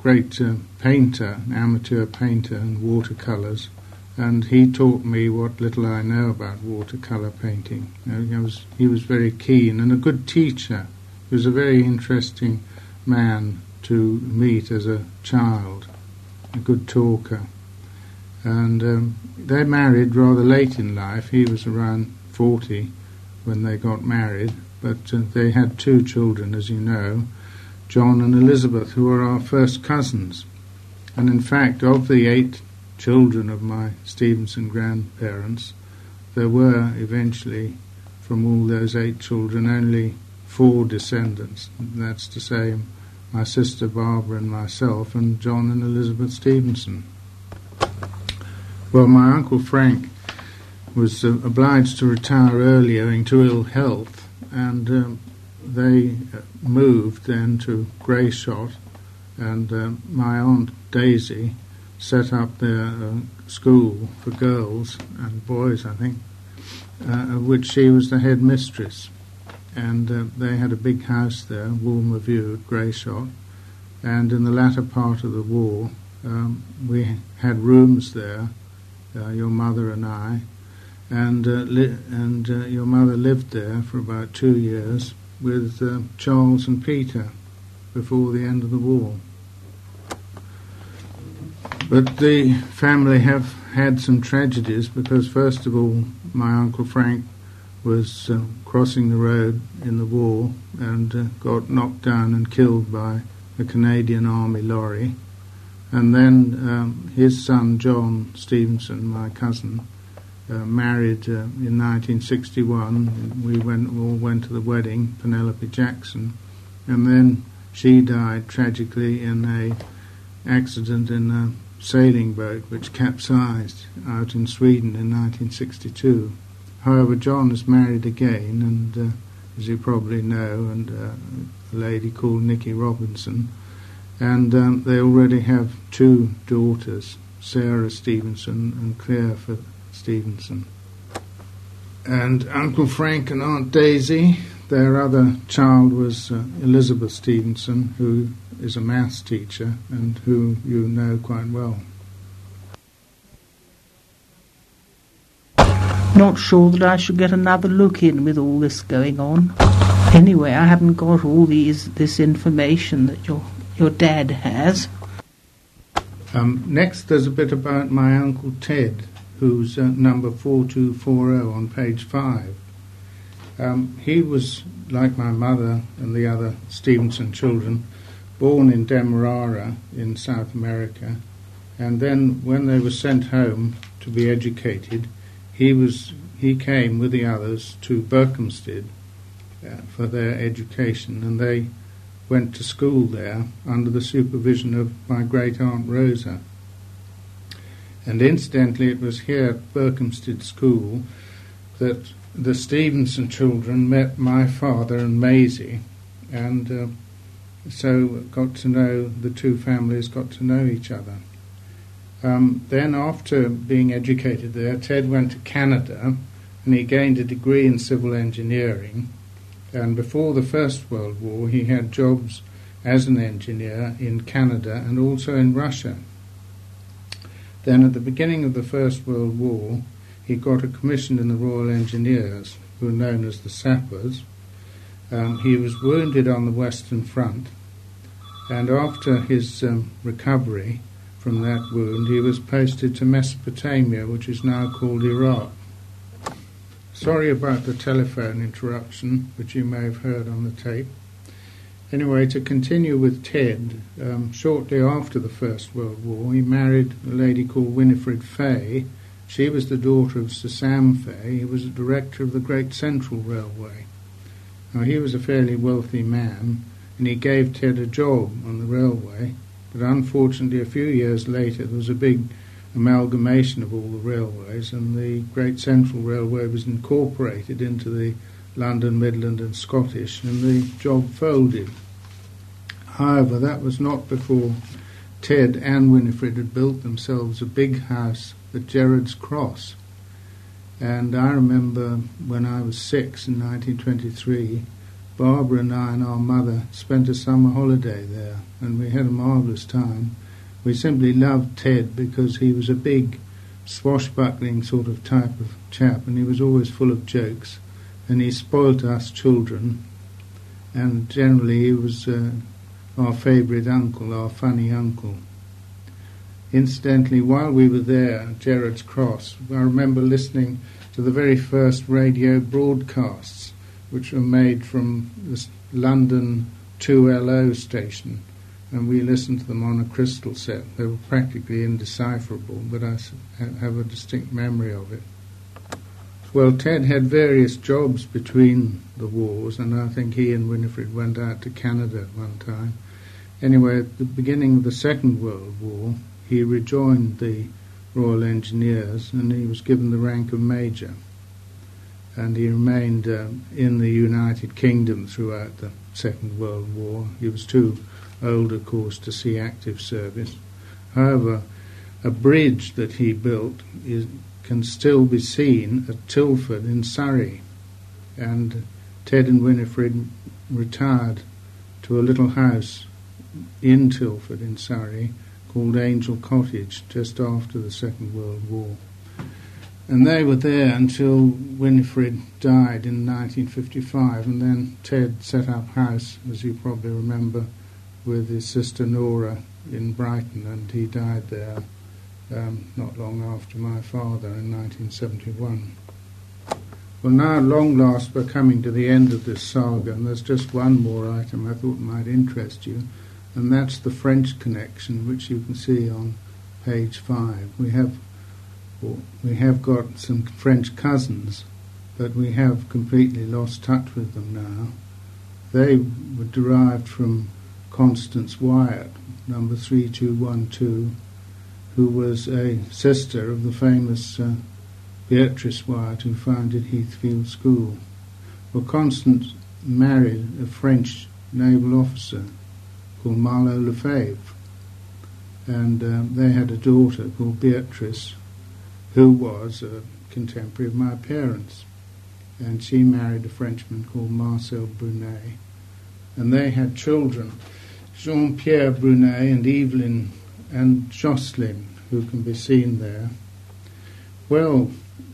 great painter, an amateur painter in watercolours, and he taught me what little I know about watercolour painting. He was very keen and a good teacher. He was a very interesting man to meet as a child, a good talker. And they married rather late in life. He was around 40 when they got married, but they had 2 children, as you know, John and Elizabeth, who are our first cousins. And in fact, of the 8 children of my Stevenson grandparents, there were eventually, from all those 8 children, only 4 descendants. That's to say, my sister Barbara and myself, and John and Elizabeth Stevenson. Well, my Uncle Frank was obliged to retire early owing to ill health, and they moved then to Greyshot, and my Aunt Daisy set up their school for girls and boys, I think, of which she was the head mistress. And they had a big house there, Woolmer View at Greyshot, and in the latter part of the war we had rooms there, your mother and I, and your mother lived there for about 2 years with Charles and Peter before the end of the war. But the family have had some tragedies because, first of all, my Uncle Frank was crossing the road in the war and got knocked down and killed by a Canadian Army lorry. And then his son, John Stevenson, my cousin, married in 1961. We all went to the wedding, Penelope Jackson, and then she died tragically in a accident in a sailing boat which capsized out in Sweden in 1962. However, John is married again, and as you probably know, and a lady called Nicky Robinson, and they already have 2 daughters, Sarah Stevenson and Claire Stevenson. And Uncle Frank and Aunt Daisy, their other child was Elizabeth Stevenson, who is a maths teacher and who you know quite well. Not sure that I should get another look in with all this going on. Anyway, I haven't got all this information that your dad has. Next, there's a bit about my Uncle Ted, who's number 4240 on page 5. He was, like my mother and the other Stevenson children, born in Demerara in South America, and then when they were sent home to be educated, he came with the others to Berkhamsted for their education, and they went to school there under the supervision of my great-aunt Rosa. And incidentally, it was here at Berkhamsted School that the Stevenson children met my father and Maisie, and so the 2 families got to know each other. Then, after being educated there, Ted went to Canada, and he gained a degree in civil engineering. And before the First World War, he had jobs as an engineer in Canada and also in Russia. Then, at the beginning of the First World War, he got a commission in the Royal Engineers, who were known as the Sappers. He was wounded on the Western Front, and after his recovery from that wound, he was posted to Mesopotamia, which is now called Iraq. Sorry about the telephone interruption, which you may have heard on the tape. Anyway, to continue with Ted, shortly after the First World War, he married a lady called Winifred Fay. She was the daughter of Sir Sam Fay. He was a director of the Great Central Railway. Now, he was a fairly wealthy man, and he gave Ted a job on the railway, but unfortunately a few years later there was a big amalgamation of all the railways, and the Great Central Railway was incorporated into the London, Midland and Scottish, and the job folded. However, that was not before Ted and Winifred had built themselves a big house at Gerrard's Cross. And I remember when I was 6 in 1923, Barbara and I and our mother spent a summer holiday there, and we had a marvellous time. We simply loved Ted because he was a big, swashbuckling sort of type of chap, and he was always full of jokes, and he spoilt us children, and generally he was our favourite uncle, our funny uncle. Incidentally, while we were there at Gerrard's Cross, I remember listening to the very first radio broadcasts, which were made from this London 2LO station, and we listened to them on a crystal set. They were practically indecipherable, but I have a distinct memory of it. Well, Ted had various jobs between the wars, and I think he and Winifred went out to Canada at one time. Anyway, at the beginning of the Second World War, he rejoined the Royal Engineers, and he was given the rank of Major. And he remained in the United Kingdom throughout the Second World War. He was too old, of course, to see active service. However, a bridge that he built can still be seen at Tilford in Surrey, and Ted and Winifred retired to a little house in Tilford in Surrey called Angel Cottage just after the Second World War. And they were there until Winifred died in 1955, and then Ted set up house, as you probably remember, with his sister Nora in Brighton, and he died there not long after my father in 1971. Well, now at long last we're coming to the end of this saga, and there's just one more item I thought might interest you, and that's the French connection, which you can see on page 5. We have got some French cousins, but we have completely lost touch with them now. They were derived from Constance Wyatt, number 3212, who was a sister of the famous Beatrice Wyatt, who founded Heathfield School. Well, Constance married a French naval officer called Marlowe Lefebvre, and they had a daughter called Beatrice, who was a contemporary of my parents, and she married a Frenchman called Marcel Brunet, and they had children, Jean-Pierre Brunet and Evelyn and Jocelyn, who can be seen there. Well,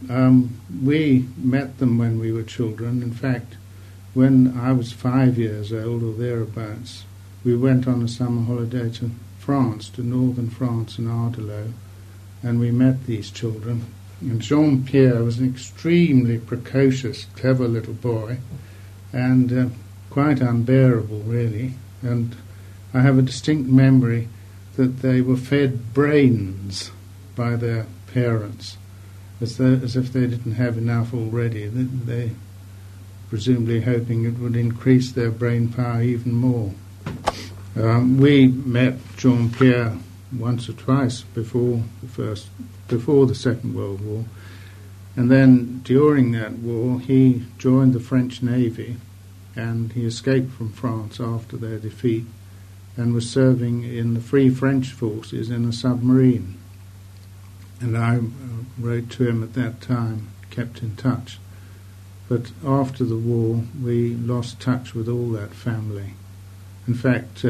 we met them when we were children. In fact, when I was 5 years old or thereabouts, we went on a summer holiday to France, to northern France and Ardelot, and we met these children. And Jean-Pierre was an extremely precocious, clever little boy, and quite unbearable, really. And I have a distinct memory that they were fed brains by their parents, as if they didn't have enough already. They presumably hoping it would increase their brain power even more. We met Jean-Pierre once or twice before the Second World War, and then during that war he joined the French Navy, and he escaped from France after their defeat and was serving in the Free French Forces in a submarine. And I wrote to him at that time, kept in touch. But after the war, we lost touch with all that family. In fact,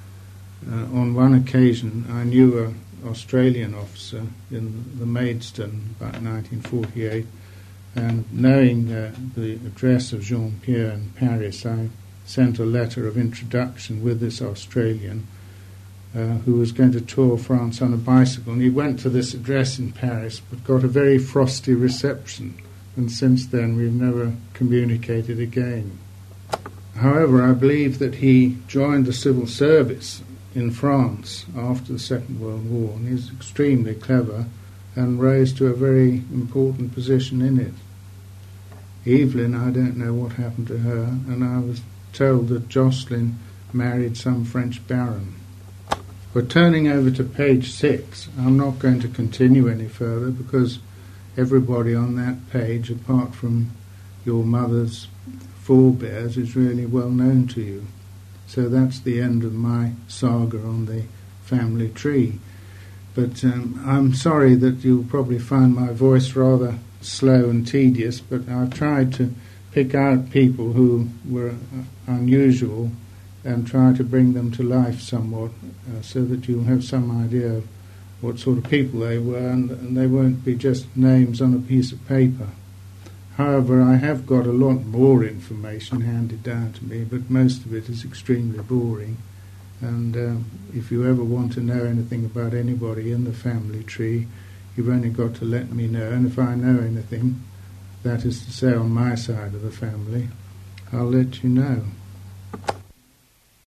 on one occasion, I knew an Australian officer in the Maidstone about 1948, and knowing the address of Jean-Pierre in Paris, I sent a letter of introduction with this Australian who was going to tour France on a bicycle. And he went to this address in Paris, but got a very frosty reception. And since then, we've never communicated again. However, I believe that he joined the civil service in France after the Second World War, and he's extremely clever and rose to a very important position in it. Evelyn, I don't know what happened to her, and I was told that Jocelyn married some French baron. But turning over to page 6, I'm not going to continue any further because everybody on that page, apart from your mother's forebears, is really well known to you. So that's the end of my saga on the family tree. But I'm sorry that you'll probably find my voice rather slow and tedious, but I've tried to pick out people who were unusual and try to bring them to life somewhat, so that you'll have some idea of what sort of people they were, and they won't be just names on a piece of paper. However, I have got a lot more information handed down to me, but most of it is extremely boring. And if you ever want to know anything about anybody in the family tree, you've only got to let me know. And if I know anything, that is to say on my side of the family, I'll let you know.